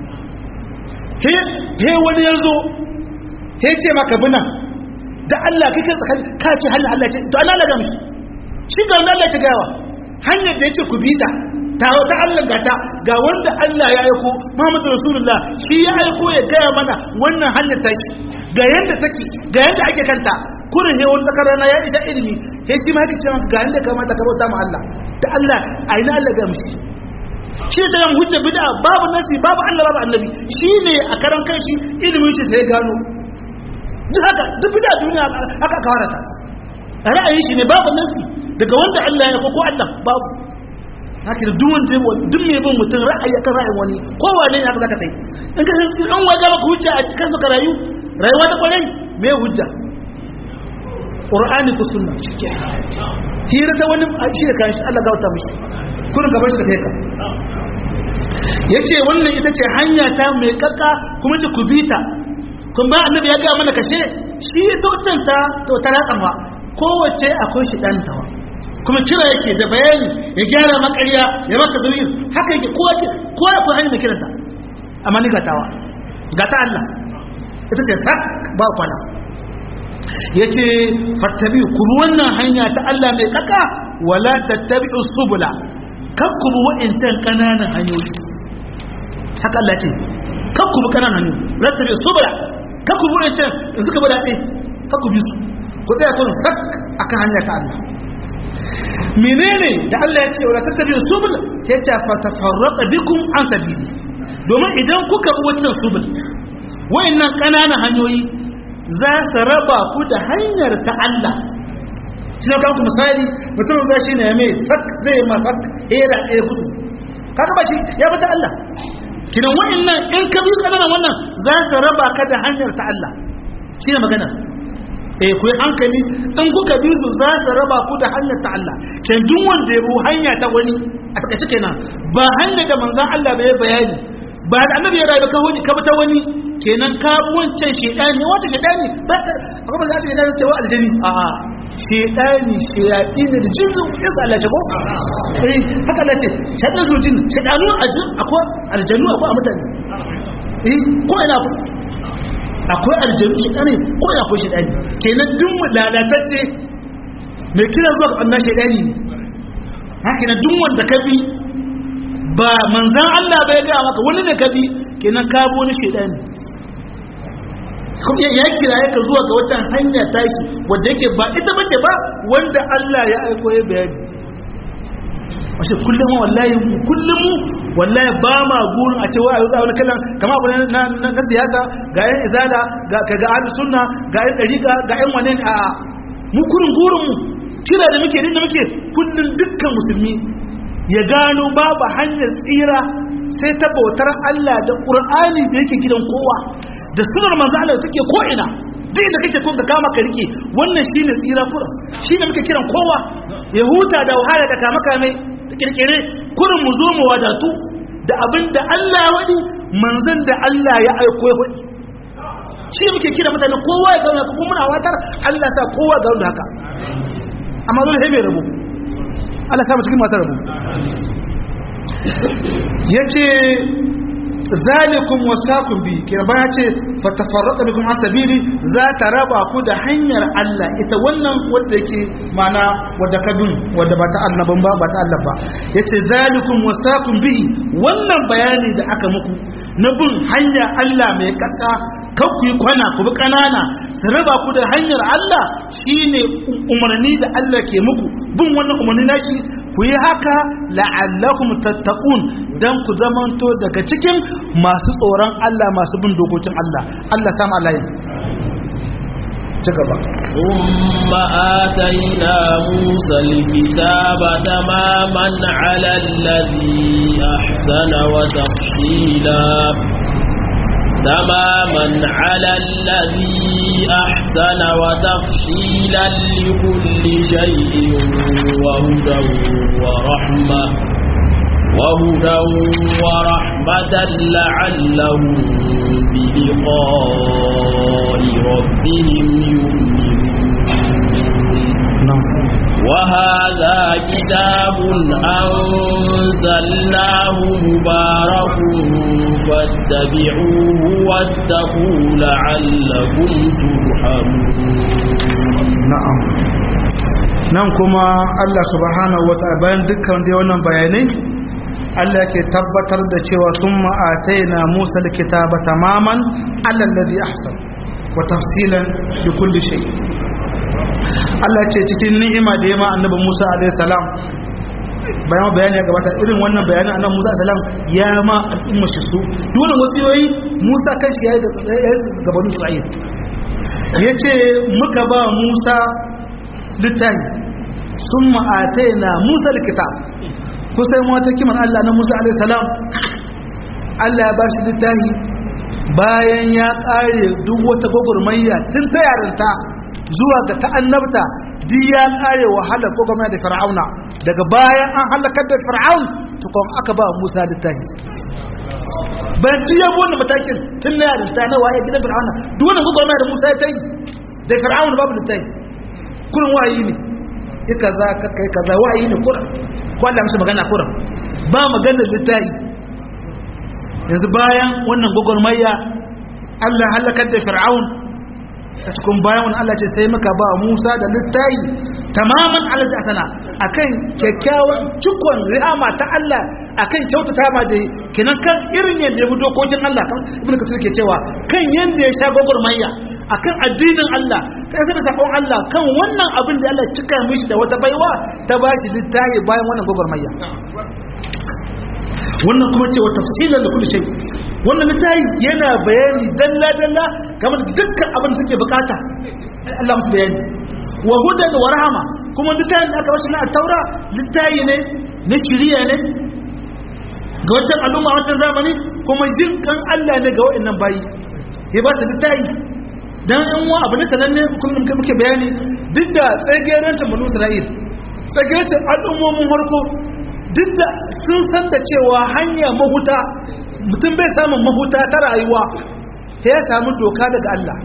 he wani yazo he ce maka bina da Allah kake tsakan ka ce hanyar Allah ce to Allah ga mishi shi ga wanda Allah ce gawa hanyar da yace ku bi ta wata Allah ga wanda Allah ya aiko Muhammadu Rasulullah shi ya aiko ya gaya mana wannan hanyar ta ga yanda take ga yanda ake kanta kurin he wani tsakar rana ya isha ilimi he shi ma yake cewa ga yanda kamata ka bauta ma Allah da Allah aina Allah ga mu shi da ran hujja bid'a babu nasi babu Allah babu annabi shine a karan kanshi ilimin shi sai gano duk haka duk bid'a duniya haka kawarata ra'ayin shi ne babu nasi daga wanda Allah ya aiko ko Allah babu haka da duk wanda duk mai bin mutum ra'ayi kan ra'ayin wani kowane ne haka zaka tai in ka san an waga maka hujja a cikin maka rayuwa ta kwarai me hujja Qur'ani ko sunna hira ta wani shi da kan shi Allah gauta mishi kullun gaban shi ka taika yace wannan ita ce hanya ta mai kakka kuma ce kubita kuma annabi ya ga mana kashe shi to tanta to taratsanwa kowace akwai shi dan tawa kuma kira yake da bayani ya gyara makariya ya maka zuwir haka yake kowa ya hanyar da kiranta amma ni gatawa gata Allah ita ce sak ba kwana ya ce fattabi ku wannan hanya ta Allah mai kaka wala tattabi'u subula kakkubu wa'incan kananan hanyoyi haka Allah ce kakkubu kananan hanyoyi rattabi subula kakkubu wa'incan da suka bada ɗaya kakkubi su ku tsaya kun sak akan hanya ta Allah menene da Allah ya ce wala tattabi'u subul ya ce fa tafarraqa bikum an sabili domin idan kuka bi wancan subul wayannan kananan hanyoyi za su raba ku da hanyar ta Allah shi ne kanku misali mutum zai shi ne mai sak zai ma sak era ɗaya kudu kaga ba shi ya bi ta Allah kinan wayannan in ka bi kananan wannan za su raba ka da hanyar ta Allah shi ne magana ku yi hankali in kuka bi su za su raba ku da hanyar ta Allah can duk wanda ya bu hanya ta wani a takaice kenan ba hanya da manzon Allah bai bayani ba da annabi ya rayu ka hoji ka bata wani kenan ka wancan shedani wata shedani ba ka ba za ta shedani cewa aljani a a shedani shedani da jinnu ya Allah ce ko haka Allah ce shedan zujin shedanu akwai aljanu akwai mutane ko ina akwai aljanu shedani ko ina akwai shedani kenan duk lalatacce mai kira zuwa ga annabi shedani haka ne duk wanda ka bi ba manzan Allah bai ga maka wani ne ka bi kenan ka bi wani shedani kuma ya kira ka zuwa ga wata hanya taki wanda yake ba ita bace ba wanda Allah ya aiko ya bayani washe kullum wallahi ba ma gurin a cewa ayu wani kallon kama abu na siyasa ga yan izala ga ahlus sunna ga yan dariqa ga yan wani a mu kurin gurin mu kira da muke kullum dukkan musulmi ya gano babu hanyar tsira sai ta bautar Allah da Qur'ani da yake gidan kowa da sunnar manzo Allah take ko ina duk da kake kun ka kama ka rike wannan shine tsira kurin shine muke kiran kowa ya huta da wahala da kama kame da kirkire kurin mu zo mu wadatu da abinda Allah ya wadi manzon da Allah ya aiko ya wadi shi muke kira mutane kowa ya gauna kuma muna watar Allah sa kowa ga wanda haka amma dole sai mai rabu Allah sa mu cikin masu rabu yace zalikum wasaqum bi kira ba yace fatafarraqa bikum asabili za ta raba ku da hanyar Allah ita wannan wanda yake mana wanda kadun wanda ba ta annaban ba ta Allah ba yace zalikum wasaqum bi wannan bayani da aka muku na bin hanyar Allah mai kakka kan ku yi kwana ku bi kanana ta raba ku da hanyar Allah shine umarni da Allah ke muku bin wannan umarni naki ku yi haka la'allakum tattaqun dan ku zamanto daga cikin masu tsoron Allah masu bin dokokin Allah Allah sama Allah ci gaba umma atayna musa alkitaba tamaman ala alladhi ahsana wa tafsila تماما على الذي أحسن وتفصيلا لكل شيء وهدى ورحمة لعلهم بلقاء ربهم يؤمنون وهذا كتاب أنزلناه مبارك فاتبعوه واتقوا لعلكم ترحمون nan kuma Allah subhanahu wata'ala bayan dukkan dai wannan bayanai Allah yake tabbatar da cewa summa ataina Musa alkitaba tamaman ala alladhi ahsan wa tafsilan li kulli shay Allah ce cikin ni'ima da yama annabi Musa alaihi salam bayan bayani ga wata irin wannan bayanin annabi Musa alaihi salam ya ma al'umma shi su dole wasiyoyi Musa kanshi yayi ga banu Isra'il yace muka ba Musa littafi summa ataina Musa alkitab kusan wata kiman Allah na Musa alaihi salam Allah ya ba shi littafi bayan ya kare duk wata gogurmayya tun ta yarinta zuwa ga ta'annabta duk ya kare wahala gogurmayya da Fir'auna daga bayan an halakar da Fir'aun to kuma aka ba Musa littafi bayan duk ya wannan matakin tun na yarinta na waye gidan Fir'auna duk wannan gogurmayya da Musa ya tayi da Fir'aun babu littafi kurin wayi ne kaza kai kaza wayi ne kurin ko Allah musu magana kurin ba maganar littafi yanzu bayan wannan gogormayya Allah halakar da Fir'aun a cikin bayan wannan Allah ce sai muka ba Musa da littafi tamaman alaji asana akan kyakkyawan cikon ri'ama ta Allah akan kyautata ma da kenan kan irin yadda ya bi dokokin Allah kan ibnu kasir ke cewa kan yanda ya sha gogormayya akan addinin Allah kai sai da sakon Allah kan wannan abin da Allah cika mishi da wata baiwa ta bashi littafi bayan wannan gogormayya wannan kuma cewa tafsilan da kullu shay wannan littafi yana bayani dalla dalla kamar dukkan abin da suke bukata Allah musu bayani wa hudan wa rahama kuma littafin da aka bashi na taura littafi ne na shiriya ne ga wancan al'umma wancan zamani kuma jin kan Allah ne ga wayannan bayi ya ba ta littafi dan in wa abu ne sananne kullum muke bayani duk da tsagerancin banu Isra'il tsagerancin al'ummomin farko duk da sun san da cewa hanya mahuta mutum bai samun mahuta ta rayuwa ta ya samu doka daga Allah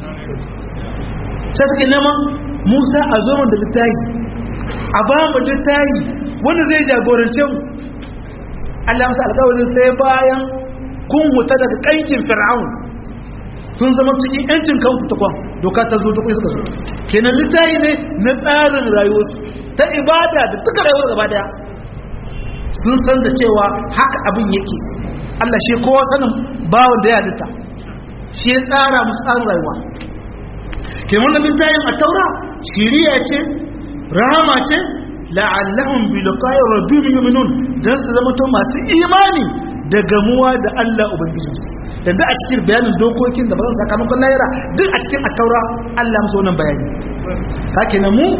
sai suke neman Musa a zo da littafi a ba mu littafi wanda zai jagorance mu Allah masa alƙawarin sai bayan kun huta daga kankin Fir'aun sun zama cikin yancin kanku ta kwan doka ta zo duk suka zo kenan littafi ne na tsarin rayuwarsu ta ibada da duka rayuwar gaba daya sun san da cewa haka abin yake Allah shi kowa sanin bawon da ya halitta shi ya tsara musu tsarin rayuwa ke wannan littafin a taura shiriya ce rahama ce la'allahum bi liqa'i rabbihim yu'minun dan su zama to masu imani da gamuwa da Allah ubangiji dan da a cikin bayanin dokokin da ba zan sakamakon lahira duk a cikin at-taura Allah musu wannan bayani kake na mu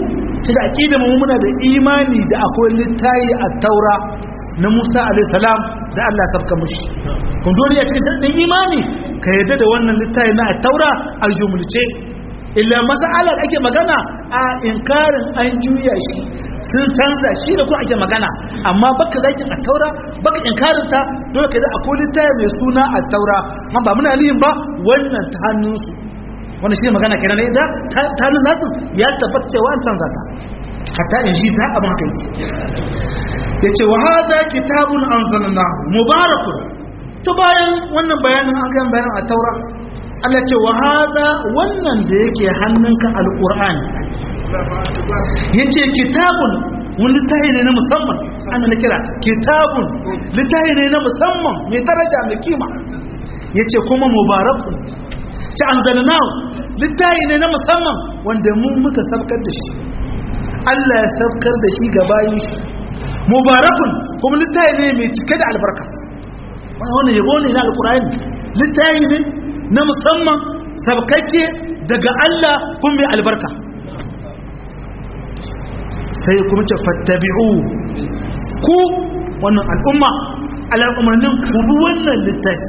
shi da aqida mu muna da imani da akwai littafi a taura na Musa alaihi salam da Allah ya sabka mushi kun dole ya cikin din imani ka yarda da wannan littafi na taura a jumulce illa mas'alar ake magana a inkarin an juya shi sun canza shi da kuma ake magana amma baka zaki a taura baka inkarin ta dole ka da akwai littafi mai suna a taura amma ba muna liyin ba wannan ta hannunsu wannan shi magana kenan ne da ta hannun nasu ya tabbata cewa an canza ta hatta in ji ta abin haka yake yace wa hada kitabun anzalnahu mubarakun to bayan wannan bayanin an ga bayanin a taura Allah ce wa hada wannan da yake hannunka alqur'ani yace kitabun wani littafi ne na musamman ana na kira kitabun littafi ne na musamman mai daraja mai kima yace kuma mubarakun ta anzalnahu littafi ne na musamman wanda mu muka sabkar da shi Allah ya sabkar da shi ga bayi mubarakun kuma littafi ne mai cike da albarka wannan yabo ne na alqur'ani littafi ne na musamman sabkakke daga Allah kun mai albarka sai kuma ce fattabi'u ku wannan al'umma al'ummanin ku bi wannan littafi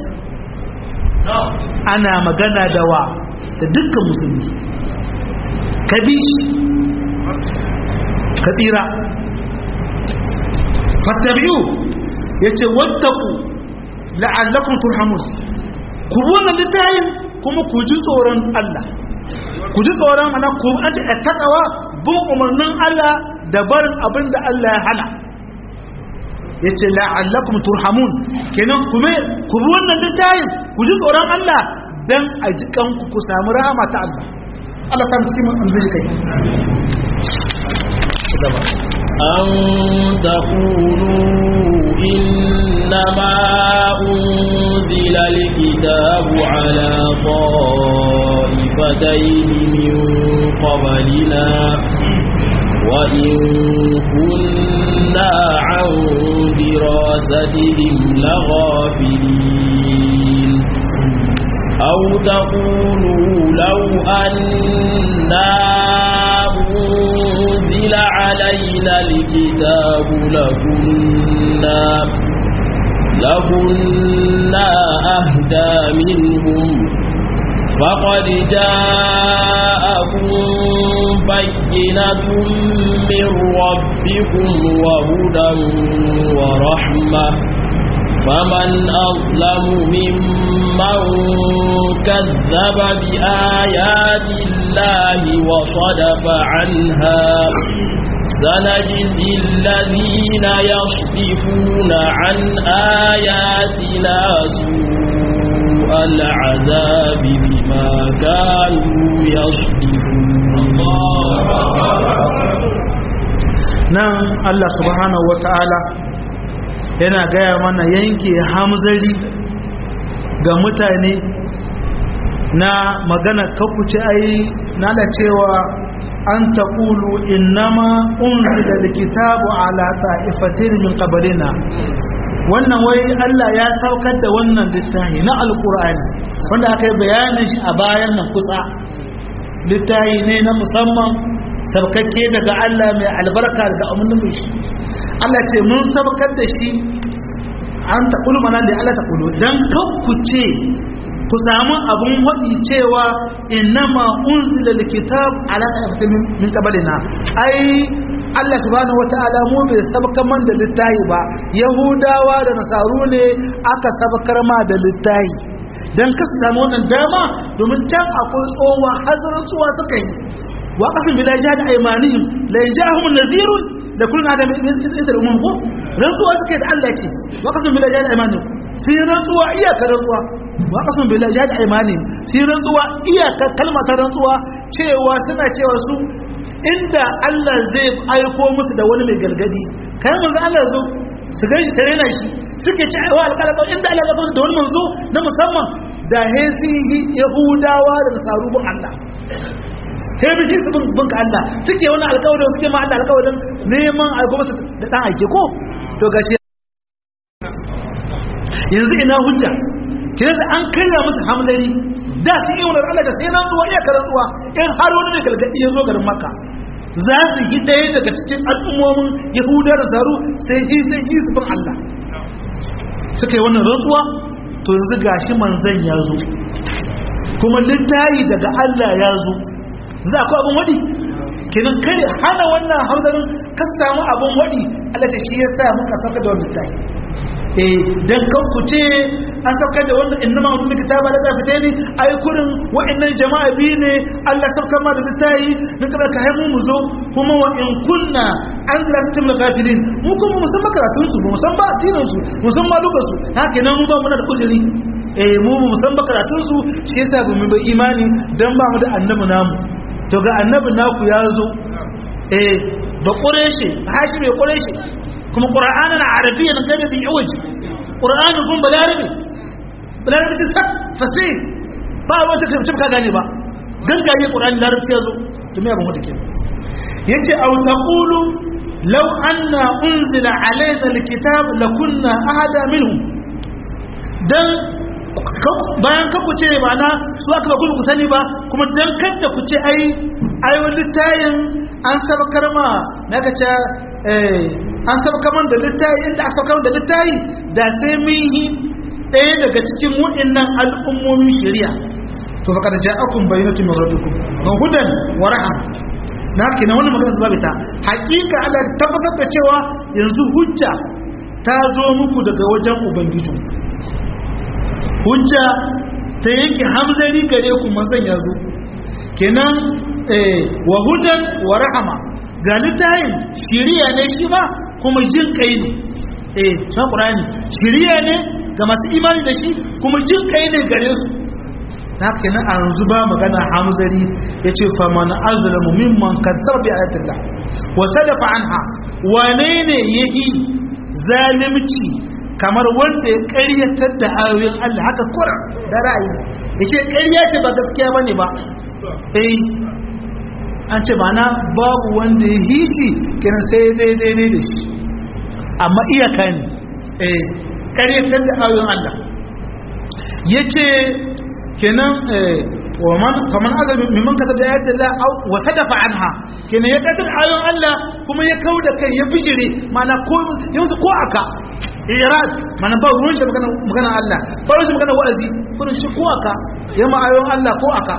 ana magana da wa da dukkan musulmi ka bi ka tsira fattabi'u yace wattaqu la'allakum turhamun ku wannan littafin kuma ku ji tsoron Allah ku ji tsoron ana ku an ce takawa bin umarnin Allah da barin abin da Allah ya hana yace la'allakum turhamun kenan kuma ku wannan littafin ku ji tsoron Allah dan a jikan ku samu rahama ta Allah Allah samu cikin albishi kai أن تقولوا إنما أنزل الكتاب على طائفتين من قبلنا وإن كنا عن دراستهم لغافلين أو تقولوا لو أنا أنزل علينا الكتاب لكنا أهدى منهم فقد جاءكم بينة من ربكم وهدى ورحمة فمن أظلم ممن كذب بآيات الله وصدف عنها سنجزي الذين يصدفون عن آياتنا سوء العذاب بما كانوا يصدفون نعم الله سبحانه وتعالى yana gaya mana yanke hamzari ga mutane na magana kakuce ai na da cewa an taqulu innama unzila alkitabu ala ta'ifatin min qablina wannan wai Allah ya saukar da wannan littafi na alqur'ani wanda aka yi bayanin shi a bayan nan kusa littafi ne na musamman sabkakke daga Allah mai albarka daga umarnin shi Allah ce mun sabkar da shi an taqulu mana da Allah taqulu dan kankuce ku samu abun wadi cewa innama unzila alkitab ala ayatin min qablina ai Allah subhanahu wataala mu bai sabkar man da littafi ba yahudawa da nasaru ne aka sabkar ma da littafi dan ka samu wannan dama domin can akwai tsowa hazarin tsuwa suka yi wa qasim bila jahad aymanihim la yajahum nadhirun da kullun adam min isra umum ko rantsuwa suke da Allah ke wa qasim bila jahad aymanihim sai rantsuwa iyaka rantsuwa wa qasim bila jahad aymanihim sai rantsuwa iyaka kalmar ta rantsuwa cewa suna cewa su inda Allah zai aiko musu da wani mai gargadi kai manzo Allah zo su gaji tare na shi suke cewa alƙalaƙa inda Allah zai da wani manzo na musamman da hesihi yahudawa da nasarubun Allah sai bi su bin ka Allah suke wani alƙawarin suke ma Allah alƙawarin neman aiko musu da dan aike ko to gashi yanzu ina hujja kiran an karya musu hamlari da su yi wani Allah da sai nan zuwa iya karantsuwa in har wani mai galgadi ya zo garin Makka za su yi ɗaya daga cikin al'ummomin yahuda da zaru sai hizbin Allah suka yi wannan rantsuwa to yanzu gashi manzan ya zo kuma littayi daga Allah ya zo za ku abin wadi kenan kai hana wannan hamzarin ka samu abin wadi Allah ce shi ya sa muka saka da wannan littayi dan kan ku ce an sauka da wannan innama wannan kitaba da zafita ne ai kurin wa'annan jama'a biyu ne Allah sauka ma da littayi mun kada ka haimu mu zo kuma wa in kunna an zalatum ghafilin mu kuma mu san makaratun su mu san ba addinin su mu san malukan su haka nan mu ba muna da uzuri mu san makaratun su shi yasa ba mu ba imani dan ba mu da annabi namu to ga annabi naku ya zo ba quraishi hashi bai quraishi kuma qur'anan arabiyyan kada da yawaji qur'ani kun balarabi ce sak fasih ba wata kamce ka gane ba gangaye qur'ani larabci yazo to me abun wata kenan yace aw taqulu law anna unzila alayna alkitab lakunna ahada minhum dan bayan ka ku ce ma'ana su aka ba ku sani ba kuma dan kanta ku ce ai wani tayin an sabakar ma naka ce an sabakar da littayi inda aka sabakar da littayi da sai mun yi ɗaya daga cikin waɗannan al'ummomin shari'a to fa kada ja'akum bayyinatun min rabbikum wa hudan wa rahma na kina wannan magana zuwa bita hakika Allah ya tabbatar da cewa yanzu hujja ta zo muku daga wajen ubangiji hujja ta yanke hamzari gare ku manzon ya zo kenan wa hudan wa rahma ga littayin shari'a ne shi ma kuma jin kai ne na Qur'ani shari'a ne ga masu imani da shi kuma jin kai ne gare su haka nan a yanzu ba magana hamzari yace fa man azlamu mimman kadzaba bi ayatillah wa sadafa anha wane ne yayi zalimci kamar wanda ya ƙaryatar da ayoyin Allah haka kura da ra'ayi yace ƙarya ce ba gaskiya bane ba an ce mana babu wanda ya hiji kiran sai daidai ne da shi amma iyaka ne ƙaryatar da ayoyin Allah yace kenan faman azal mimman kadaba ayati Allah wa sadafa anha kenan ya kadar ayoyin Allah kuma ya kauda kai ya bijire mana ko yanzu ko aka irad mana ba ruwan shi magana Allah ba ruwan shi magana wa'azi kullun shi ko aka yamma ayoyin Allah ko aka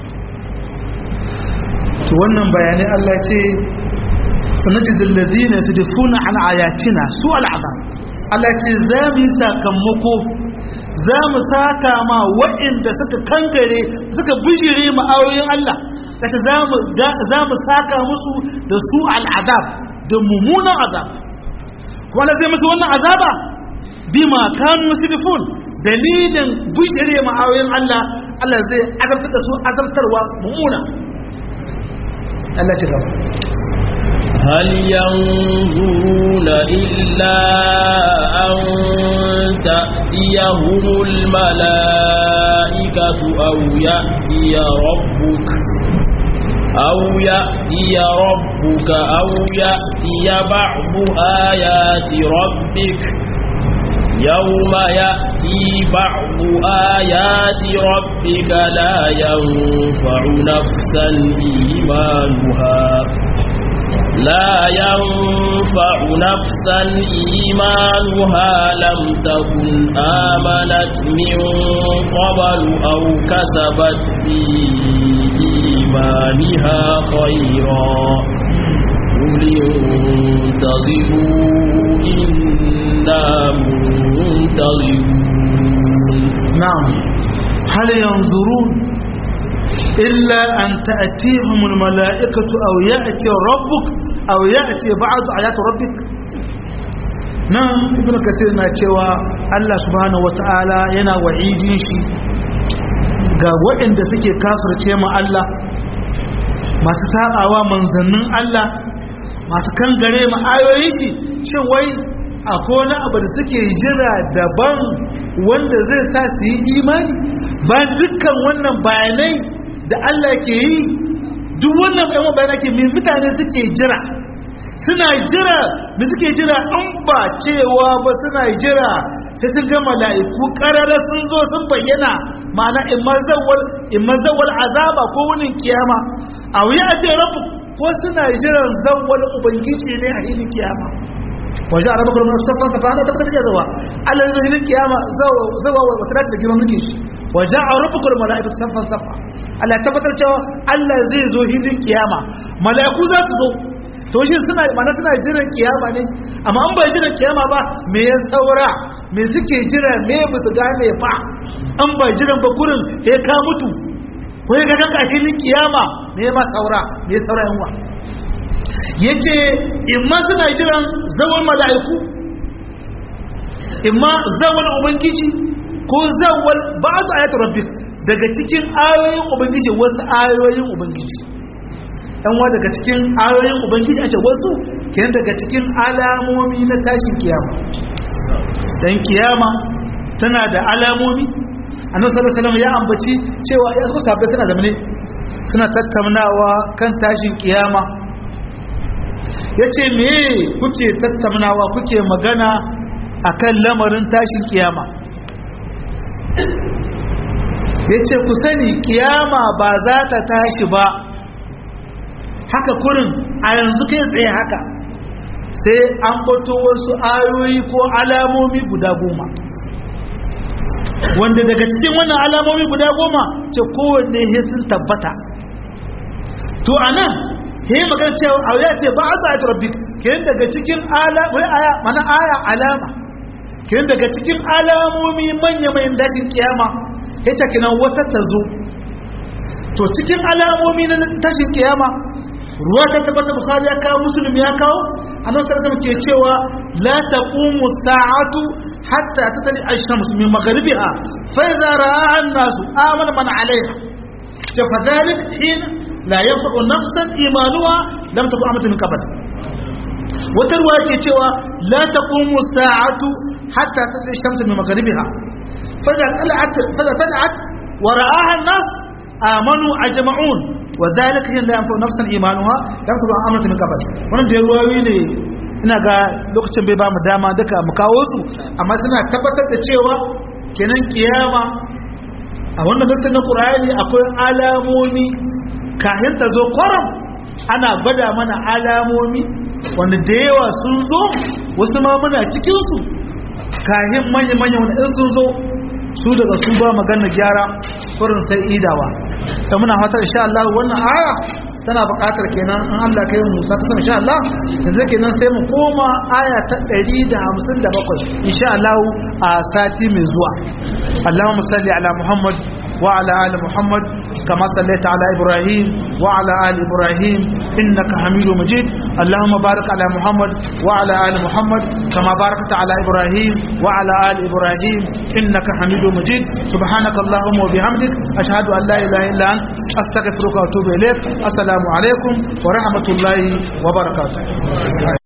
to wannan bayanai Allah ce sanajidul ladina yasdifuna an ayatina su al'azab Allah ce za mu yi sakamako za mu saka ma waɗanda suka kangare suka bijire mu ayoyin Allah kace za mu saka musu da su al'azab da mummunan azab kuma Allah zai musu wannan azaba bima kanu yasdifun dalilin bijire mu ayoyin Allah Allah zai azabtar da su azabtarwa mummuna Allah ce gaba هل ينظرون إلا أن تأتيهم الملائكة أو يأتي ربك أو يأتي بعض آيات ربك يوم يأتي بعض آيات ربك لا ينفع نفسا إيمانها لم تكن آمنت من قبل أو كسبت في إيمانها خيرا قل انتظروا إنا منتظرون نعم هل ينظرون إلا أن تأتيهم الملائكة أو يأتي ربك أو يأتي بعض آيات ربك نعم ابن كثير ناتشوا الله سبحانه وتعالى ينا وعيدين شي ga waɗanda suke kafirce ma Allah masu sabawa manzannin Allah masu kangare ma ayoyin shi shin wai akwai wani abu da suke jira daban wanda zai sa su yi imani ba dukkan wannan bayanai da Allah ke yi duk wannan bayanai ke mai mutane suke jira suna jira da suke jira an ba cewa ba suna jira sai sun ga mala'iku karara sun zo sun bayyana ma'ana imma zawwal azaba ko wunin kiyama a wuya ce rabu ko suna jiran zawwal ubangiji ne a hilin kiyama waje arabu kuma safan safa ana tabbatar da zawa Allah zai hilin kiyama zawa wa tarata da girman mulki waje arabu kuma malaikatu safan safa Allah ya tabbatar cewa Allah zai zo hilin kiyama malaiku za su zo to shi suna mana suna jiran kiyama ne amma an bai jiran kiyama ba me ya saura me suke jira me ba su gane ba an bai jiran ba gurin sai ka mutu ko ya ga ka hilin kiyama me ma saura me saura yanwa yace imma suna jiran zawal malaiku imma zawal ubangiji ko zawal ba'd ayat rabbik daga cikin ayoyin ubangiji wasu ayoyin ubangiji dan wa daga cikin ayoyin ubangiji a ce wasu kenan daga cikin alamomi na tashin kiyama dan kiyama tana da alamomi annabi sallallahu alaihi wasallam ya ambaci cewa ya zo sabbai suna zamane suna tattaunawa kan tashin kiyama yace me kuke tattaunawa kuke magana akan lamarin tashin kiyama yace ku sani kiyama ba za ta tashi ba haka kurin a yanzu kai tsaye haka sai an bato wasu ayoyi ko alamomi guda 10 wanda daga cikin wannan alamomi guda 10 ce kowanne he sun tabbata to anan he magana cewa aya ce ba za ta rabbi kiran daga cikin aya mana aya alama kiran daga cikin alamomi manya mai dadin kiyama yace kinan wata tazo to cikin alamomi na tashin kiyama ruwa ta tabbata bukhari ya kawo muslim ya kawo annabi sallallahu alaihi ke cewa la taqumu sa'atu hatta tatali ash-shams min maghribiha fa idza ra'a an-nas amana man 'alayha fa dhalik hin la yanfa'u nafsan imanuha lam takun amanat min qabl wata ruwa ce cewa la taqumu sa'atu hatta tatali ash-shams min maghribiha fa idza tala'at wa ra'aha an-nas amanu ajma'un وذلك هي لا ينفع نفسا ايمانها لم تكن امنت من قبل wannan da ruwayoyi ne ina ga lokacin bai ba mu dama duka mu kawo su amma suna tabbatar da cewa kenan kiyama a wannan nasin na Qur'ani akwai alamomi kayan ta zo kwaram ana gwada mana alamomi wanda da yawa sun zo wasu ma muna cikin su kayan manya wanda in sun zo su daga su ba magana gyara kurin sai idawa ta muna fatar insha Allah wannan aya tana buƙatar kenan in Allah kai mu Musa ta insha Allah yanzu kenan sai mu koma aya ta 157 insha Allah a sati mai zuwa Allahumma salli ala Muhammad wa ala ali Muhammad kama sallaita ala Ibrahim wa ala ali Ibrahim innaka Hamidum Majid Allahumma barik ala Muhammad wa ala ali Muhammad kama barakta ala Ibrahim wa ala ali Ibrahim innaka Hamidum Majid subhanaka Allahumma wa bihamdik ashhadu an la ilaha illa ant astaghfiruka wa atubu ilaik assalamu alaikum wa rahmatullahi wa barakatuh